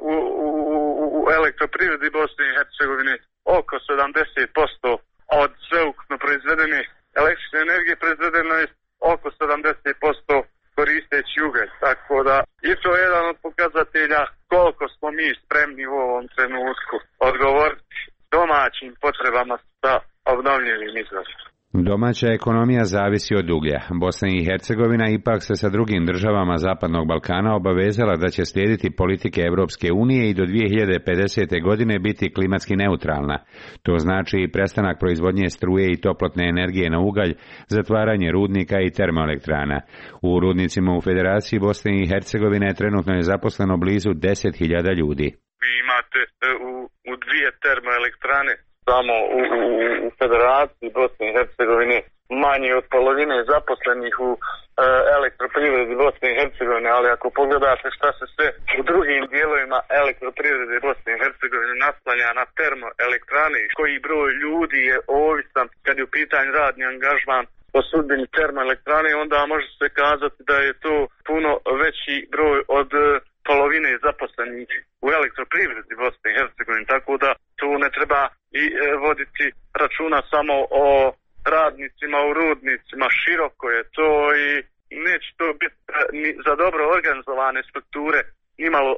u elektroprivredi Bosne i Hercegovine oko 70% od sveukupno proizvedene električne energije proizvedeno je oko 70% koristeći ugalj. Tako da i to je jedan od pokazatelja koliko smo mi spremni u ovom trenutku odgovoriti domaćim potrebama sa obnovljivim izvorima. Domaća ekonomija zavisi od uglja. Bosna i Hercegovina ipak se sa drugim državama Zapadnog Balkana obavezala da će slijediti politike Europske unije i do 2050. godine biti klimatski neutralna. To znači i prestanak proizvodnje struje i toplotne energije na ugalj, zatvaranje rudnika i termoelektrana. U rudnicima u Federaciji Bosne i Hercegovine trenutno je zaposleno blizu 10.000 ljudi. Vi imate u dvije termoelektrane samo u Federaciji Bosne i Hercegovine manje od polovine zaposlenih u elektroprivredi Bosne i Hercegovine, ali ako pogledate šta se sve u drugim dijelovima elektroprivrede Bosne i Hercegovine naslanja na termoelektrane i koji broj ljudi je ovisan kad je u pitanju radni angažman o sudbini termoelektrane, onda može se kazati da je to puno veći broj od polovine zaposlenih u elektroprivredi Bosne i Hercegovine, tako da tu ne treba i voditi računa samo o radnicima u rudnicima, široko je to i neće to biti ni za dobro organizovane strukture nimalo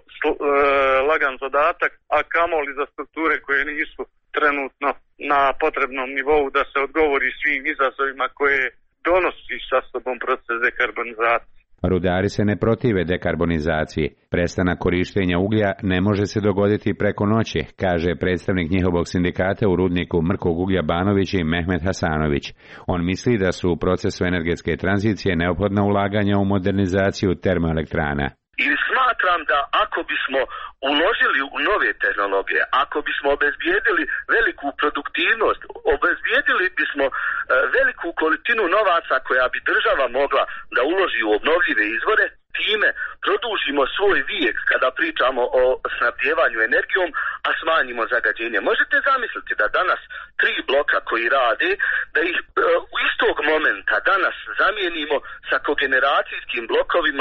lagan zadatak, a kamoli za strukture koje nisu trenutno na potrebnom nivou da se odgovori svim izazovima koje donosi sa sobom proces dekarbonizacije. Rudari se ne protive dekarbonizaciji. Prestanak korištenja uglja ne može se dogoditi preko noći, kaže predstavnik njihovog sindikata u rudniku mrkog uglja Banović i Mehmet Hasanović. On misli da su u procesu energetske tranzicije neophodna ulaganja u modernizaciju termoelektrana. I smatram da ako bismo uložili u nove tehnologije, ako bismo obezbijedili veliku produktivnost, obezbijedili bismo veliku količinu novaca koja bi država mogla da uloži u obnovljive izvore, time produžimo svoj vijek kada pričamo o snabdjevanju energijom, a smanjimo zagađenje. Možete zamisliti da danas 3 bloka koji rade, da ih u istog momenta danas zamijenimo sa kogeneracijskim blokovima,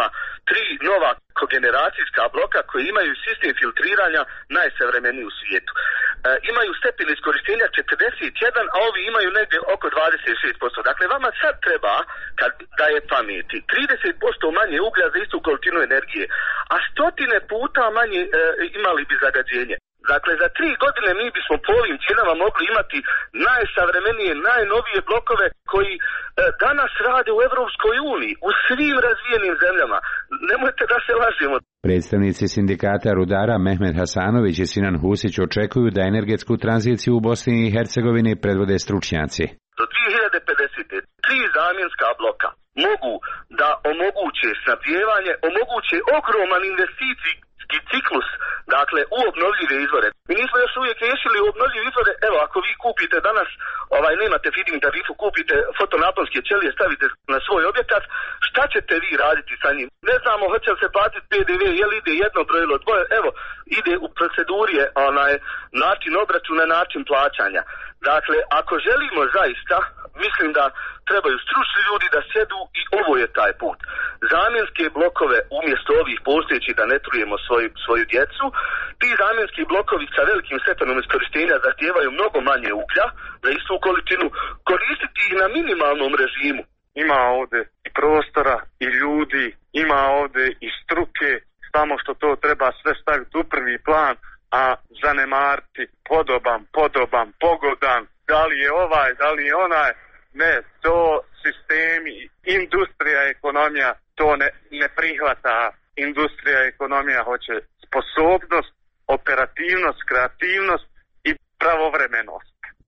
3 nova kogeneracijska bloka koji imaju sistem filtriranja najsavremeniji u svijetu. Imaju stepen iskorištenja 41, a ovi imaju negdje oko 26%. Dakle, vama sad treba, kad da je pameti, 30% manje uglja za istu količinu energije, a 100 puta manje imali bi zagađenje. Dakle, za 3 godine mi bismo po ovim cijenama mogli imati najsavremenije, najnovije blokove koji danas rade u Europskoj uniji, u svim razvijenim zemljama. Nemojte da se lažemo. Predstavnici sindikata rudara Mehmet Hasanović i Sinan Husić očekuju da energetsku tranziciju u Bosni i Hercegovini predvode stručnjaci. Do 2050. 3 zamjenska bloka mogu da omoguće snabdijevanje, omoguće ogroman investicijski ciklus, dakle u obnovljive izvore. Mi nismo još uvijek riješili u obnovljive izvore. Evo, ako vi kupite danas, nemate feed-in tarifu, kupite fotonaponske ćelije, stavite na svoj objekat, šta ćete vi raditi sa njim? Ne znamo hoće li se platiti PDV, je li ide jedno brojilo, dvoje, evo, ide u proceduri način obračuna, način plaćanja. Dakle, ako želimo zaista, mislim da trebaju stručni ljudi da sjedu i ovo je taj put. Zamjenske blokove umjesto ovih postojećih da ne trujemo svoju djecu, ti zamjenski blokovi sa velikim stepenom iskorištenja zahtijevaju mnogo manje uglja za istu količinu, koristiti ih na minimalnom režimu. Ima ovdje i prostora i ljudi, ima ovdje i struke, samo što to treba sve staviti u prvi plan, a zanemariti podoban, pogodan, da li je ovaj, da li je onaj. Ne, to sistemi, industrija, ekonomija, to ne prihvata. Industrija, ekonomija hoće sposobnost, operativnost, kreativnost i pravovremenost.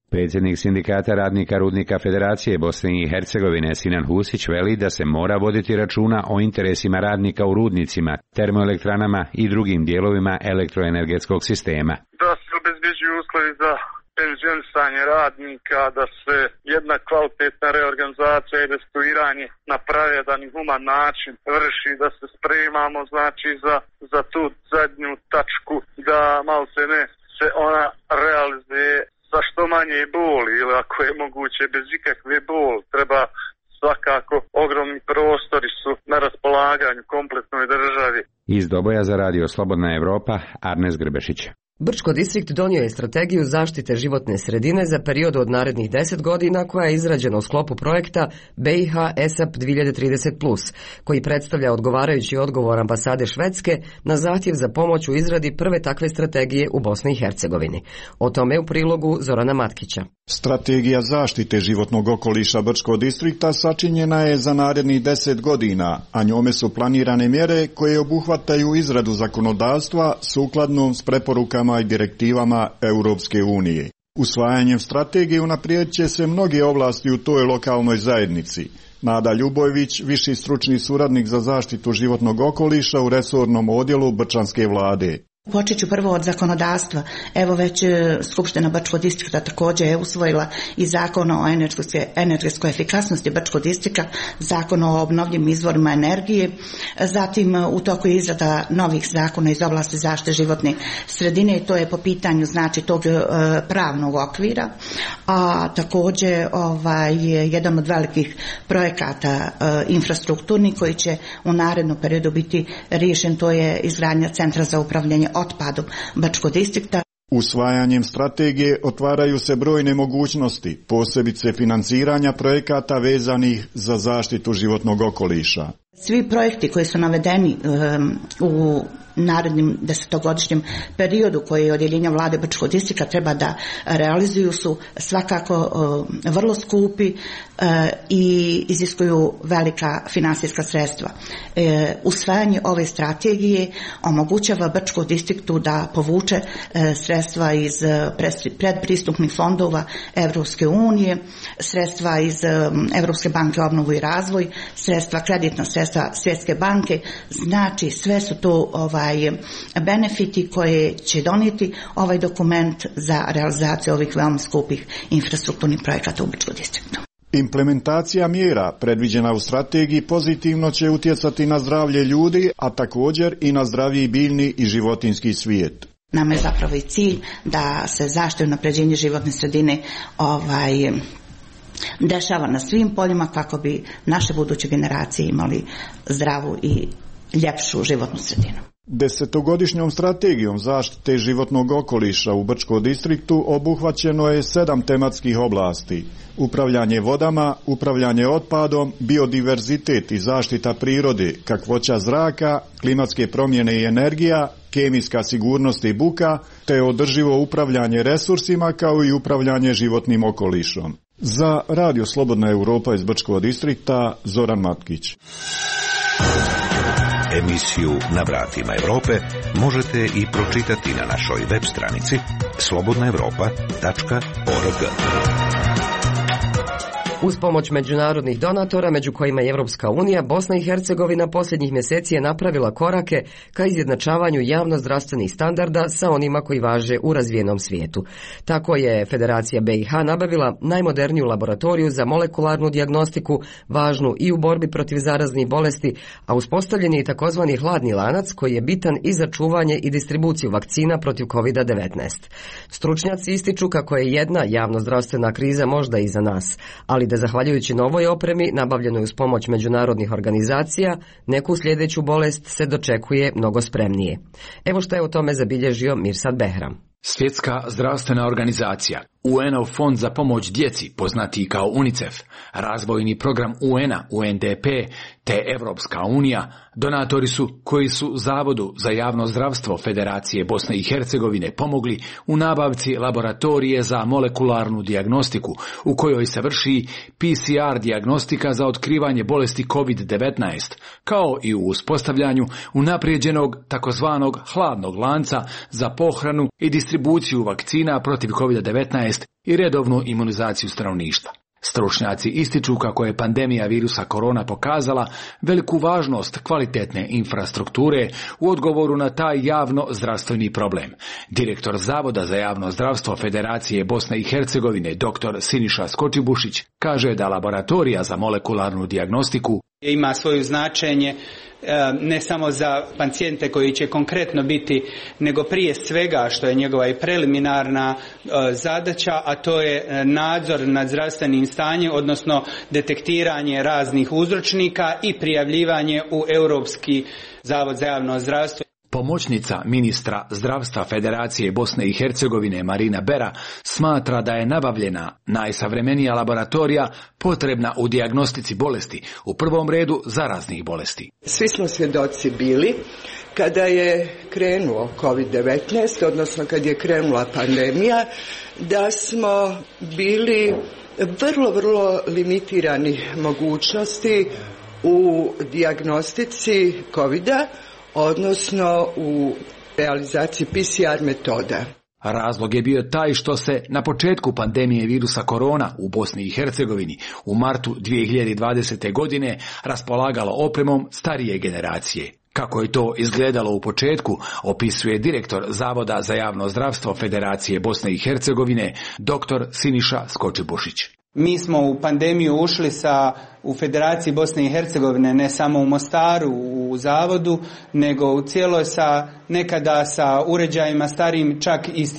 Predsjednik sindikata radnika rudnika Federacije Bosne i Hercegovine Sinan Husić veli da se mora voditi računa o interesima radnika u rudnicima, termoelektranama i drugim dijelovima elektroenergetskog sistema. Da se obezbeđuju uslovi za penzionisanje radnika, da se jedna kvalitetna reorganizacija i restrukturiranje na pravedan i human način vrši, da se spremamo znači za tu zadnju tačku, da maltene se ona realizuje sa što manje boli ili ako je moguće bez ikakve boli. Treba svakako, ogromni prostori su na raspolaganju kompletnoj državi. Iz Doboja za radio Slobodna Evropa, Arnes Grbešić. Brčko distrikt donio je strategiju zaštite životne sredine za period od narednih 10 godina koja je izrađena u sklopu projekta BiH ESAP 2030+, koji predstavlja odgovarajući odgovor ambasade Švedske na zahtjev za pomoć u izradi prve takve strategije u Bosni i Hercegovini. O tome u prilogu Zorana Matkića. Strategija zaštite životnog okoliša Brčkog distrikta sačinjena je za narednih 10 godina, a njome su planirane mjere koje obuhvataju izradu zakonodavstva sukladno s preporukama i direktivama Europske unije. Usvajanjem strategije unaprijedit će se mnoge oblasti u toj lokalnoj zajednici. Nada Ljubojević, viši stručni suradnik za zaštitu životnog okoliša u resornom odjelu Brčanske vlade. Počet ću prvo od zakonodavstva. Evo već Skupština Brčkog distrikta također je usvojila i zakon o energetskoj efikasnosti Brčkog distrikta, zakon o obnovljivim izvorima energije, zatim u toku je izrada novih zakona iz oblasti zaštite životne sredine i to je po pitanju znači tog pravnog okvira, a također jedan od velikih projekata infrastrukturni koji će u narednom periodu biti riješen, to je izgradnja centra za upravljanje otpadom Brčkog distrikta. Usvajanjem strategije otvaraju se brojne mogućnosti, posebice financiranja projekata vezanih za zaštitu životnog okoliša. Svi projekti koji su navedeni u narednim 10-godišnjem periodu koji je odjeljenja vlade Brčkog distrikta treba da realizuju su svakako vrlo skupi i iziskuju velika finansijska sredstva. Usvajanje ove strategije omogućava Brčkom distriktu da povuče sredstva iz predpristupnih fondova Evropske unije, sredstva iz Evropske banke obnovu i razvoj, sredstva kreditna sredstva Svjetske banke, znači sve su to benefiti koje će donijeti ovaj dokument za realizaciju ovih veoma skupih infrastrukturnih projekata u Brčkom distriktu. Implementacija mjera predviđena u strategiji pozitivno će utjecati na zdravlje ljudi, a također i na zdraviji biljni i životinjski svijet. Nama je zapravo i cilj da se zaštita i unapređenje životne sredine dešava na svim poljima kako bi naše buduće generacije imali zdravu i ljepšu životnu sredinu. 10-godišnjom strategijom zaštite životnog okoliša u Brčkom distriktu obuhvaćeno je 7 tematskih oblasti: upravljanje vodama, upravljanje otpadom, biodiverzitet i zaštita prirode, kakvoća zraka, klimatske promjene i energija, kemijska sigurnost i buka, te održivo upravljanje resursima kao i upravljanje životnim okolišom. Za Radio Slobodna Europa iz Brčkog distrikta, Zoran Matkić. Emisiju Na vratima Europe možete i pročitati na našoj web stranici slobodnaevropa.org. Uz pomoć međunarodnih donatora, među kojima je Evropska unija, Bosna i Hercegovina posljednjih mjeseci je napravila korake ka izjednačavanju javno-zdravstvenih standarda sa onima koji važe u razvijenom svijetu. Tako je Federacija BiH nabavila najmoderniju laboratoriju za molekularnu dijagnostiku, važnu i u borbi protiv zaraznih bolesti, a uspostavljen je i takozvani hladni lanac koji je bitan i za čuvanje i distribuciju vakcina protiv COVID-19. Stručnjaci ističu kako je jedna javno-zdravstvena kriza možda iza nas, ali da zahvaljujući novoj opremi, nabavljenoj uz pomoć međunarodnih organizacija, neku sljedeću bolest se dočekuje mnogo spremnije. Evo što je o tome zabilježio Mirsad Behram. Svjetska zdravstvena organizacija, UN-ov fond za pomoć djeci, poznati kao UNICEF, razvojni program UN-a, UNDP, te Evropska unija, donatori su koji su Zavodu za javno zdravstvo Federacije Bosne i Hercegovine pomogli u nabavci laboratorije za molekularnu dijagnostiku u kojoj se vrši PCR dijagnostika za otkrivanje bolesti COVID-19, kao i u uspostavljanju unaprijeđenog takozvanog hladnog lanca za pohranu i distribuciju vakcina protiv COVID-19 i redovnu imunizaciju stanovništva. Stručnjaci ističu kako je pandemija virusa korona pokazala veliku važnost kvalitetne infrastrukture u odgovoru na taj javno zdravstveni problem. Direktor Zavoda za javno zdravstvo Federacije Bosne i Hercegovine, dr. Siniša Skočibušić, kaže da laboratorija za molekularnu dijagnostiku ima svoje značenje ne samo za pacijente koji će konkretno biti, nego prije svega što je njegova i preliminarna zadaća, a to je nadzor nad zdravstvenim stanjem, odnosno detektiranje raznih uzročnika i prijavljivanje u Europski zavod za javno zdravstvo. Pomoćnica ministra zdravstva Federacije Bosne i Hercegovine Marina Bera smatra da je nabavljena najsavremenija laboratorija potrebna u dijagnostici bolesti, u prvom redu zaraznih bolesti. Svi smo svjedoci bili kada je krenuo COVID-19, odnosno kad je krenula pandemija, da smo bili vrlo limitirani mogućnosti u dijagnostici COVID-a, odnosno u realizaciji PCR metoda. Razlog je bio taj što se na početku pandemije virusa korona u Bosni i Hercegovini u martu 2020. godine raspolagalo opremom starije generacije. Kako je to izgledalo u početku, opisuje direktor Zavoda za javno zdravstvo Federacije Bosne i Hercegovine, dr. Siniša Skočibušić. Mi smo u pandemiju ušli u Federaciji Bosne i Hercegovine, ne samo u Mostaru u zavodu, nego u cijeloj nekada sa uređajima starijim čak iz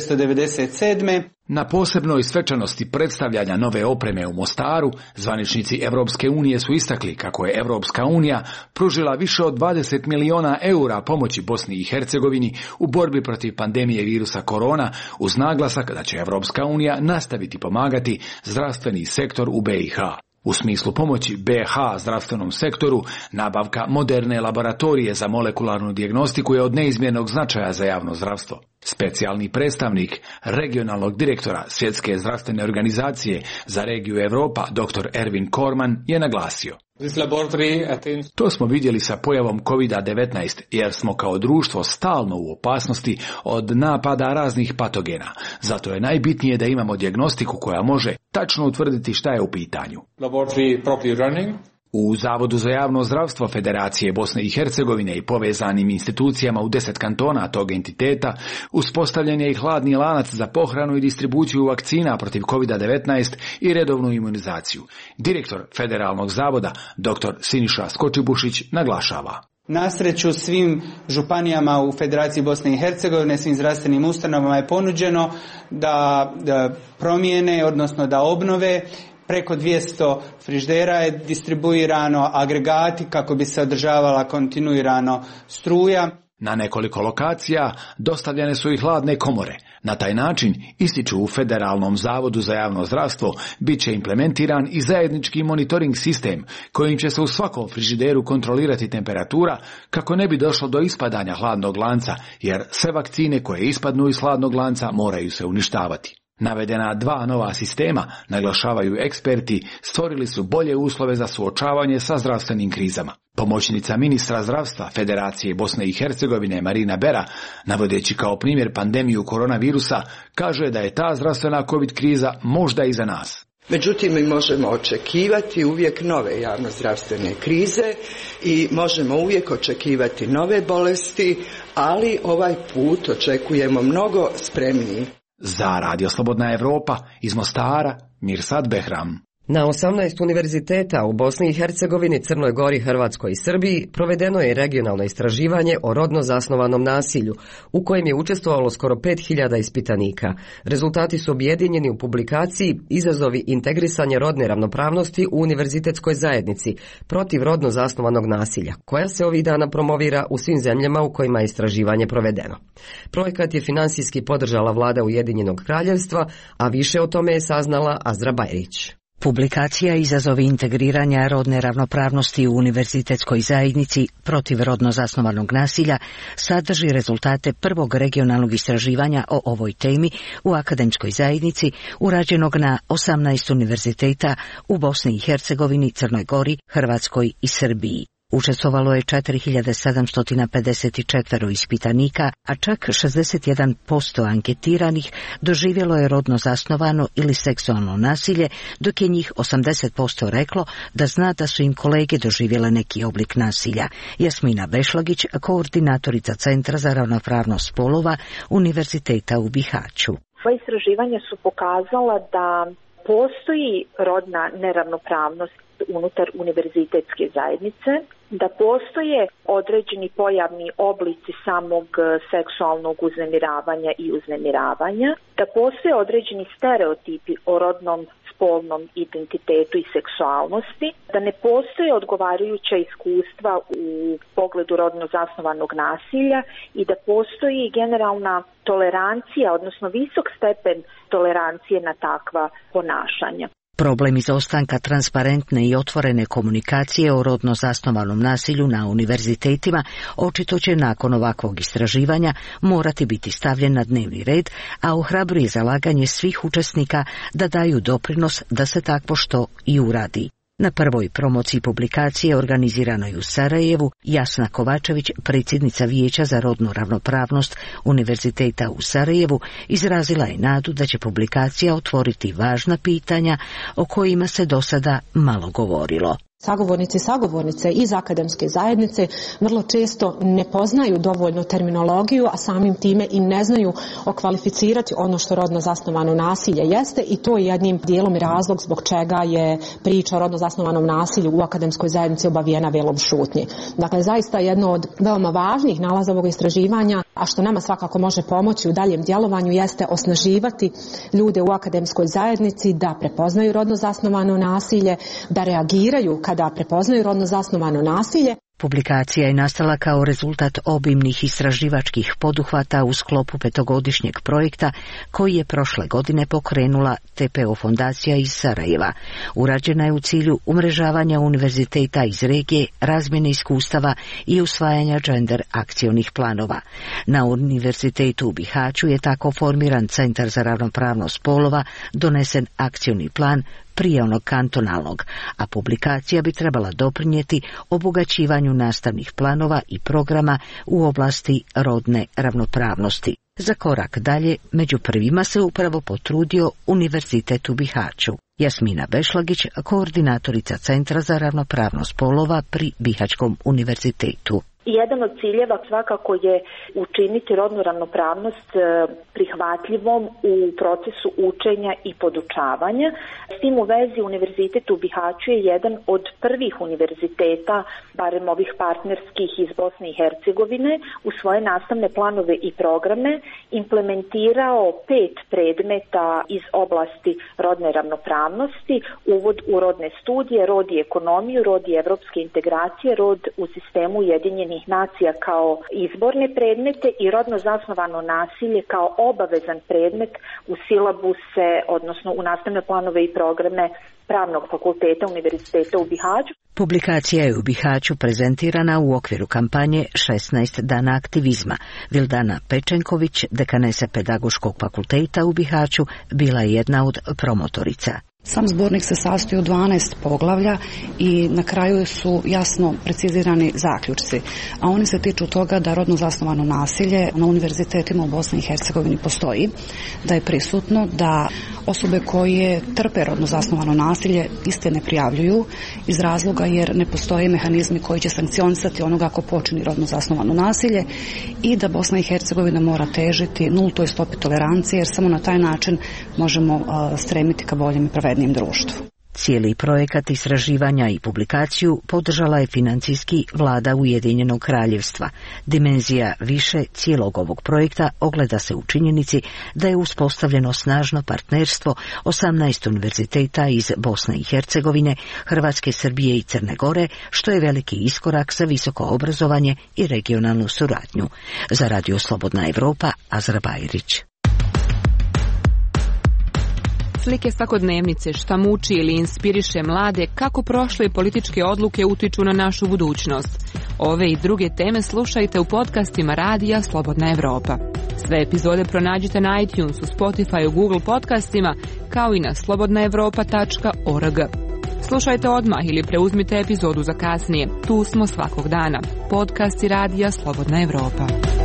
1997. Na posebnoj svečanosti predstavljanja nove opreme u Mostaru, zvaničnici Evropske unije su istakli kako je Evropska unija pružila više od 20 miliona eura pomoći Bosni i Hercegovini u borbi protiv pandemije virusa korona, uz naglasak da će Evropska unija nastaviti pomagati zdravstveni sektor u BiH. U smislu pomoći BiH zdravstvenom sektoru, nabavka moderne laboratorije za molekularnu dijagnostiku je od neizmjernog značaja za javno zdravstvo. Specijalni predstavnik regionalnog direktora Svjetske zdravstvene organizacije za regiju Europa, dr. Erwin Korman, je naglasio: to smo vidjeli sa pojavom COVID-19 jer smo kao društvo stalno u opasnosti od napada raznih patogena. Zato je najbitnije da imamo dijagnostiku koja može tačno utvrditi šta je u pitanju. U Zavodu za javno zdravstvo Federacije Bosne i Hercegovine i povezanim institucijama u 10 kantona tog entiteta uspostavljen je i hladni lanac za pohranu i distribuciju vakcina protiv COVID-19 i redovnu imunizaciju. Direktor Federalnog zavoda, dr. Siniša Skočibušić, naglašava: Na sreću svim županijama u Federaciji Bosne i Hercegovine, svim zdravstvenim ustanovama je ponuđeno da promijene, odnosno da obnove. Preko 200 frižidera je distribuirano, agregati kako bi se održavala kontinuirano struja. Na nekoliko lokacija dostavljene su i hladne komore. Na taj način, ističu u Federalnom zavodu za javno zdravstvo, bit će implementiran i zajednički monitoring sistem kojim će se u svakom frižideru kontrolirati temperatura kako ne bi došlo do ispadanja hladnog lanca, jer sve vakcine koje ispadnu iz hladnog lanca moraju se uništavati. Navedena dva nova sistema, naglašavaju eksperti, stvorili su bolje uslove za suočavanje sa zdravstvenim krizama. Pomoćnica ministra zdravstva Federacije Bosne i Hercegovine Marina Bera, navodeći kao primjer pandemiju koronavirusa, kaže da je ta zdravstvena COVID kriza možda iza nas. Međutim, mi možemo očekivati uvijek nove javnozdravstvene krize i možemo uvijek očekivati nove bolesti, ali ovaj put očekujemo mnogo spremniji. Za Radio Slobodna Evropa iz Mostara, Mirsad Behram. Na 18 univerziteta u Bosni i Hercegovini, Crnoj Gori, Hrvatskoj i Srbiji provedeno je regionalno istraživanje o rodno zasnovanom nasilju, u kojem je učestvovalo skoro 5000 ispitanika. Rezultati su objedinjeni u publikaciji Izazovi integrisanja rodne ravnopravnosti u univerzitetskoj zajednici protiv rodno zasnovanog nasilja, koja se ovih dana promovira u svim zemljama u kojima je istraživanje provedeno. Projekat je finansijski podržala vlada Ujedinjenog kraljevstva, a više o tome je saznala Azra Bajrić. Publikacija Izazovi integriranja rodne ravnopravnosti u univerzitetskoj zajednici protiv rodno zasnovanog nasilja sadrži rezultate prvog regionalnog istraživanja o ovoj temi u akademskoj zajednici urađenog na 18 univerziteta u Bosni i Hercegovini, Crnoj Gori, Hrvatskoj i Srbiji. Učestvovalo je 4754 ispitanika, a čak 61% anketiranih doživjelo je rodno zasnovano ili seksualno nasilje, dok je njih 80% reklo da zna da su im kolege doživjele neki oblik nasilja. Jasmina Bešlagić, koordinatorica Centra za ravnopravnost spolova Univerziteta u Bihaću. Sva istraživanja su pokazala da postoji rodna neravnopravnost unutar univerzitetske zajednice, da postoje određeni pojavni oblici samog seksualnog uznemiravanja i uznemiravanja, da postoje određeni stereotipi o rodnom spolnom identitetu i seksualnosti, da ne postoje odgovarajuća iskustva u pogledu rodno zasnovanog nasilja i da postoji generalna tolerancija, odnosno visok stepen tolerancije na takva ponašanja. Problem izostanka transparentne i otvorene komunikacije o rodno zasnovanom nasilju na univerzitetima očito će nakon ovakvog istraživanja morati biti stavljen na dnevni red, a ohrabruje zalaganje svih učesnika da daju doprinos da se takvo što i uradi. Na prvoj promociji publikacije organiziranoj u Sarajevu, Jasna Kovačević, predsjednica Vijeća za rodnu ravnopravnost Univerziteta u Sarajevu, izrazila je nadu da će publikacija otvoriti važna pitanja o kojima se do sada malo govorilo. Sagovornici i sagovornice iz akademske zajednice vrlo često ne poznaju dovoljno terminologiju, a samim time i ne znaju okvalificirati ono što rodno zasnovano nasilje jeste, i to je jednim dijelom i razlog zbog čega je priča o rodno zasnovanom nasilju u akademskoj zajednici obavijena velom šutnje. Dakle, zaista jedno od veoma važnih nalaza ovog istraživanja, a što nama svakako može pomoći u daljem djelovanju, jeste osnaživati ljude u akademskoj zajednici da prepoznaju rodno zasnovano nasilje, da reagiraju kada prepoznaju rodno zasnovano nasilje. Publikacija je nastala kao rezultat obimnih istraživačkih poduhvata u sklopu petogodišnjeg projekta koji je prošle godine pokrenula TPO fondacija iz Sarajeva. Urađena je u cilju umrežavanja univerziteta iz regije, razmjene iskustava i usvajanja gender akcionih planova. Na univerzitetu u Bihaću je tako formiran Centar za ravnopravnost spolova, donesen akcioni plan prije onog kantonalnog, a publikacija bi trebala doprinijeti obogaćivanju nastavnih planova i programa u oblasti rodne ravnopravnosti. Za korak dalje, među prvima se upravo potrudio Univerzitet u Bihaću. Jasmina Bešlagić, koordinatorica Centra za ravnopravnost spolova pri Bihaćkom univerzitetu. Jedan od ciljeva svakako je učiniti rodnu ravnopravnost prihvatljivom u procesu učenja i podučavanja. S tim u vezi Univerzitet u Bihaću je jedan od prvih univerziteta, barem ovih partnerskih iz Bosne i Hercegovine, u svoje nastavne planove i programe implementirao 5 predmeta iz oblasti rodne ravnopravnosti: uvod u rodne studije, rod i ekonomiju, rod i evropske integracije, rod u sistemu Ujedinjenih nacija kao izborne predmete i rodno zasnovano nasilje kao obavezan predmet u silabuse, odnosno u nastavne planove i programe Pravnog fakulteta Univerziteta u Bihaću. Publikacija je u Bihaću prezentirana u okviru kampanje 16 dana aktivizma. Vildana Pečenković, dekanesa Pedagoškog fakulteta u Bihaću, bila je jedna od promotorica. Sam zbornik se sastoji od 12 poglavlja i na kraju su jasno precizirani zaključci, a oni se tiču toga da rodno zasnovano nasilje na univerzitetima u Bosni i Hercegovini postoji, da je prisutno, da osobe koje trpe rodno zasnovano nasilje iste ne prijavljuju iz razloga jer ne postoje mehanizmi koji će sankcionisati onoga ko počini rodno zasnovano nasilje, i da Bosna i Hercegovina mora težiti nultoj stopi tolerancije, jer samo na taj način možemo stremiti ka boljem i pravednijem društvu. Cijeli projekat istraživanja i publikaciju podržala je financijski vlada Ujedinjenog kraljevstva. Dimenzija više cijelog ovog projekta ogleda se u činjenici da je uspostavljeno snažno partnerstvo 18 univerziteta iz Bosne i Hercegovine, Hrvatske, Srbije i Crne Gore, što je veliki iskorak za visoko obrazovanje i regionalnu suradnju. Za Radio Slobodna Evropa, Azra Bajrić. slike svakodnevnice, šta muči ili inspiriše mlade, kako prošle političke odluke utiču na našu budućnost. Ove i druge teme slušajte u podcastima Radija Slobodna Evropa. Sve epizode pronađite na iTunesu, Spotifyu, Google podcastima, kao i na slobodnaevropa.org. Slušajte odmah ili preuzmite epizodu za kasnije. Tu smo svakog dana. Podcasti Radija Slobodna Evropa.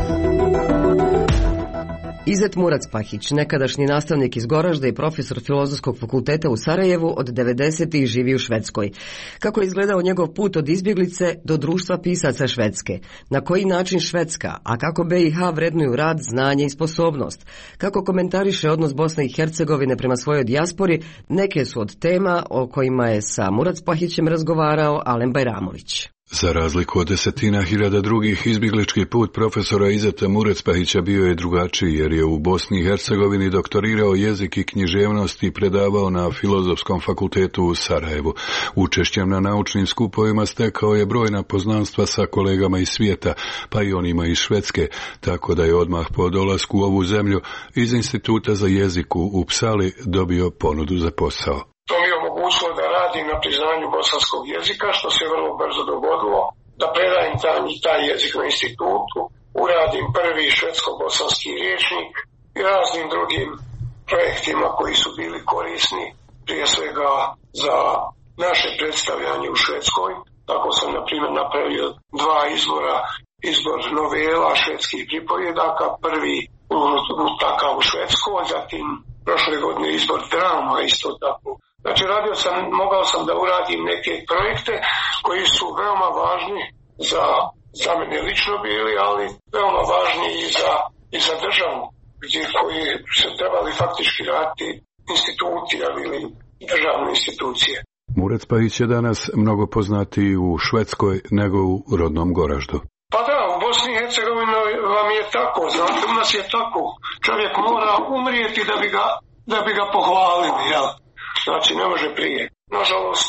Izet Muracpahić, nekadašnji nastavnik iz Goražda i profesor Filozofskog fakulteta u Sarajevu, od 90-ih živi u Švedskoj. Kako je izgledao njegov put od izbjeglice do društva pisaca Švedske? Na koji način Švedska, a kako BiH vrednuju rad, znanje i sposobnost? Kako komentariše odnos Bosne i Hercegovine prema svojoj dijaspori? Neke su od tema o kojima je sa Muracpahićem razgovarao Alen Bajramović. Za razliku od desetina hiljada drugih, izbjeglički put profesora Izeta Muracpahića bio je drugačiji, jer je u Bosni i Hercegovini doktorirao jezik i književnost i predavao na Filozofskom fakultetu u Sarajevu. Učešćem na naučnim skupovima stekao je brojna poznanstva sa kolegama iz svijeta, pa i onima iz Švedske, tako da je odmah po dolasku u ovu zemlju iz Instituta za jezik u Uppsali dobio ponudu za posao. To mi je omogućilo da radim na priznanju bosanskog jezika, što se vrlo brzo dogodilo, da predajem taj jezik na institutu, uradim prvi švedsko-bosanski rječnik i raznim drugim projektima koji su bili korisni, prije svega za naše predstavljanje u Švedskoj. Tako sam, na primjer, napravio 2 izbora, izbor novela švedskih pripovjedaka, prvi takav u Švedskoj, zatim prošle godine izbor drama isto tako. Znači, mogao sam da uradim neke projekte koji su veoma važni za mene lično bili, ali veoma važni i za državu, koji se trebali faktički raditi instituti ili državne institucije. Muracpahić je danas mnogo poznatiji u Švedskoj nego u rodnom Goraždu. Pa da, u Bosni i Hercegovini vam je tako, znate, u nas je tako. Čovjek mora umrijeti da bi ga pohvalili, jel? Znači, ne može prije. Nažalost,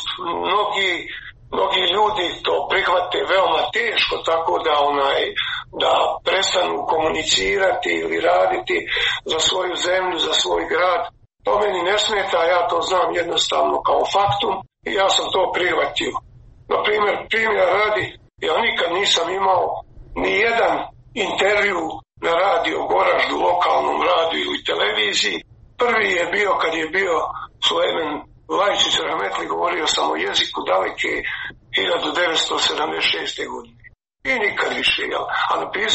mnogi ljudi to prihvate veoma teško, tako da prestanu komunicirati ili raditi za svoju zemlju, za svoj grad. To meni ne smeta, ja to znam jednostavno kao faktum i ja sam to prihvatio. Na primjer radi, ja nikad nisam imao ni jedan intervju na radio Goraždu, lokalnom radiju ili televiziji. Prvi je bio kad je bio Sulejman Lajičić Rahmetli, govorio sam o jeziku daleke 1976. godine. I nikad više, a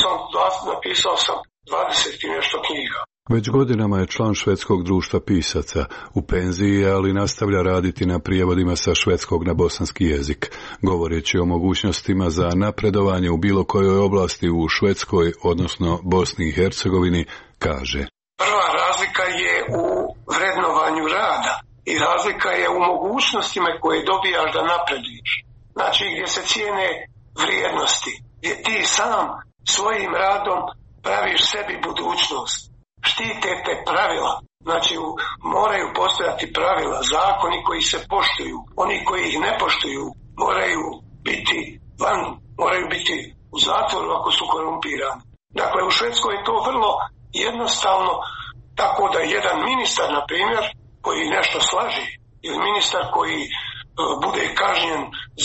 napisao sam 20 i nešto knjiga. Već godinama je član Švedskog društva pisaca. U penziji je, ali nastavlja raditi na prijevodima sa švedskog na bosanski jezik. Govoreći o mogućnostima za napredovanje u bilo kojoj oblasti u Švedskoj, odnosno Bosni i Hercegovini, kaže: Prva razlika je u vrednovanju rada i razlika je u mogućnostima koje dobijaš da napreduješ. Znači, gdje se cijene vrijednosti, gdje ti sam svojim radom praviš sebi budućnost. Štite te pravila. Znači, moraju postojati pravila, zakoni koji se poštuju. Oni koji ih ne poštuju moraju biti van, moraju biti u zatvoru ako su korumpirani. Dakle, u Švedskoj je to vrlo jednostavno, tako da jedan ministar, na primjer, koji nešto slaži, ili ministar koji bude kažnjen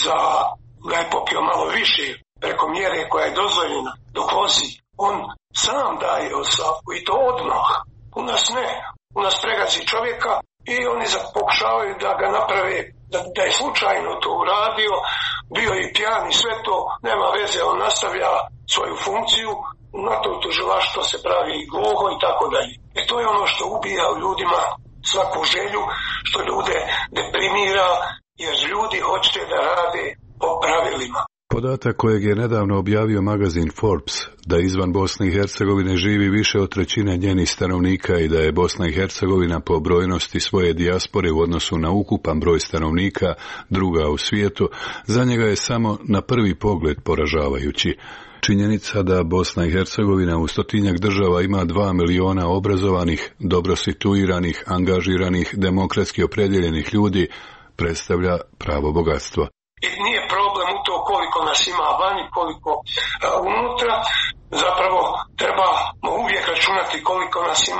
da je popio malo više preko mjere koja je dozvoljena dok vozi, on sam daje ostavku i to odmah. U nas ne. U nas pregazi čovjeka i oni pokušavaju da ga naprave, da je slučajno to uradio, bio i pijan i sve to, nema veze, on nastavlja svoju funkciju, na to tužilaštvo se pravi gluho i tako dalje. I to je ono što ubija u ljudima svaku želju, što ljude deprimira, jer ljudi hoće da rade po pravilima. Podatak kojeg je nedavno objavio magazin Forbes, da izvan Bosne i Hercegovine živi više od trećine njenih stanovnika i da je Bosna i Hercegovina po brojnosti svoje dijaspore u odnosu na ukupan broj stanovnika druga u svijetu, za njega je samo na prvi pogled poražavajući. Činjenica da Bosna i Hercegovina u 100-tinjak država ima 2 miliona obrazovanih, dobro situiranih, angažiranih, demokratski opredjeljenih ljudi predstavlja pravo bogatstvo. I nije problem u to koliko nas ima vani, koliko unutra. Zapravo trebamo uvijek računati koliko nas ima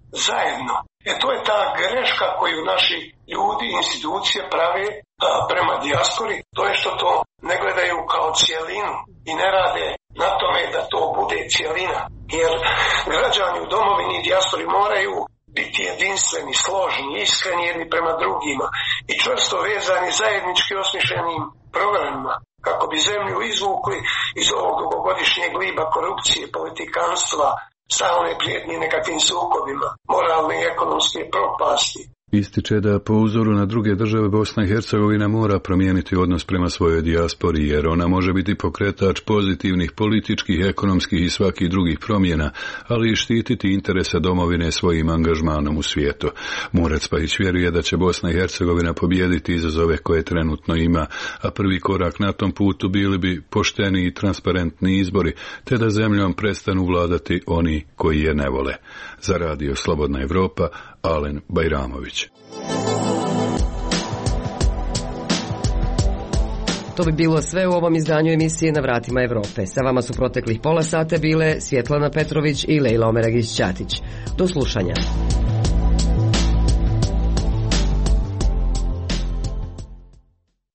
zajedno. To je ta greška koju naši ljudi, institucije prave prema dijaspori, to je što to ne gledaju kao cijelinu i ne rade na tome da to bude cijelina. Jer građani u domovini i dijaspori moraju biti jedinstveni, složni, iskreni jedni prema drugima i čvrsto vezani zajednički osmišljenim programima kako bi zemlju izvukli iz ovog dugogodišnjeg gliba korupcije, politikanstva, stalne prijetnje nekakvim sukobima, moralne i ekonomske propasti. Ističe da po uzoru na druge države Bosna i Hercegovina mora promijeniti odnos prema svojoj dijaspori, jer ona može biti pokretač pozitivnih političkih, ekonomskih i svakih drugih promjena, ali i štititi interese domovine svojim angažmanom u svijetu. Morac Spajić vjeruje da će Bosna i Hercegovina pobijediti izazove koje trenutno ima, a prvi korak na tom putu bili bi pošteni i transparentni izbori, te da zemljom prestanu vladati oni koji je ne vole. Za Radio Slobodna Evropa, Alen Bajramović. To bi bilo sve u ovom izdanju emisije Na vratima Evrope. Sa vama su proteklih pola sata bile Svjetlana Petrović i Lejla Omeragić-Ćatić. Do slušanja.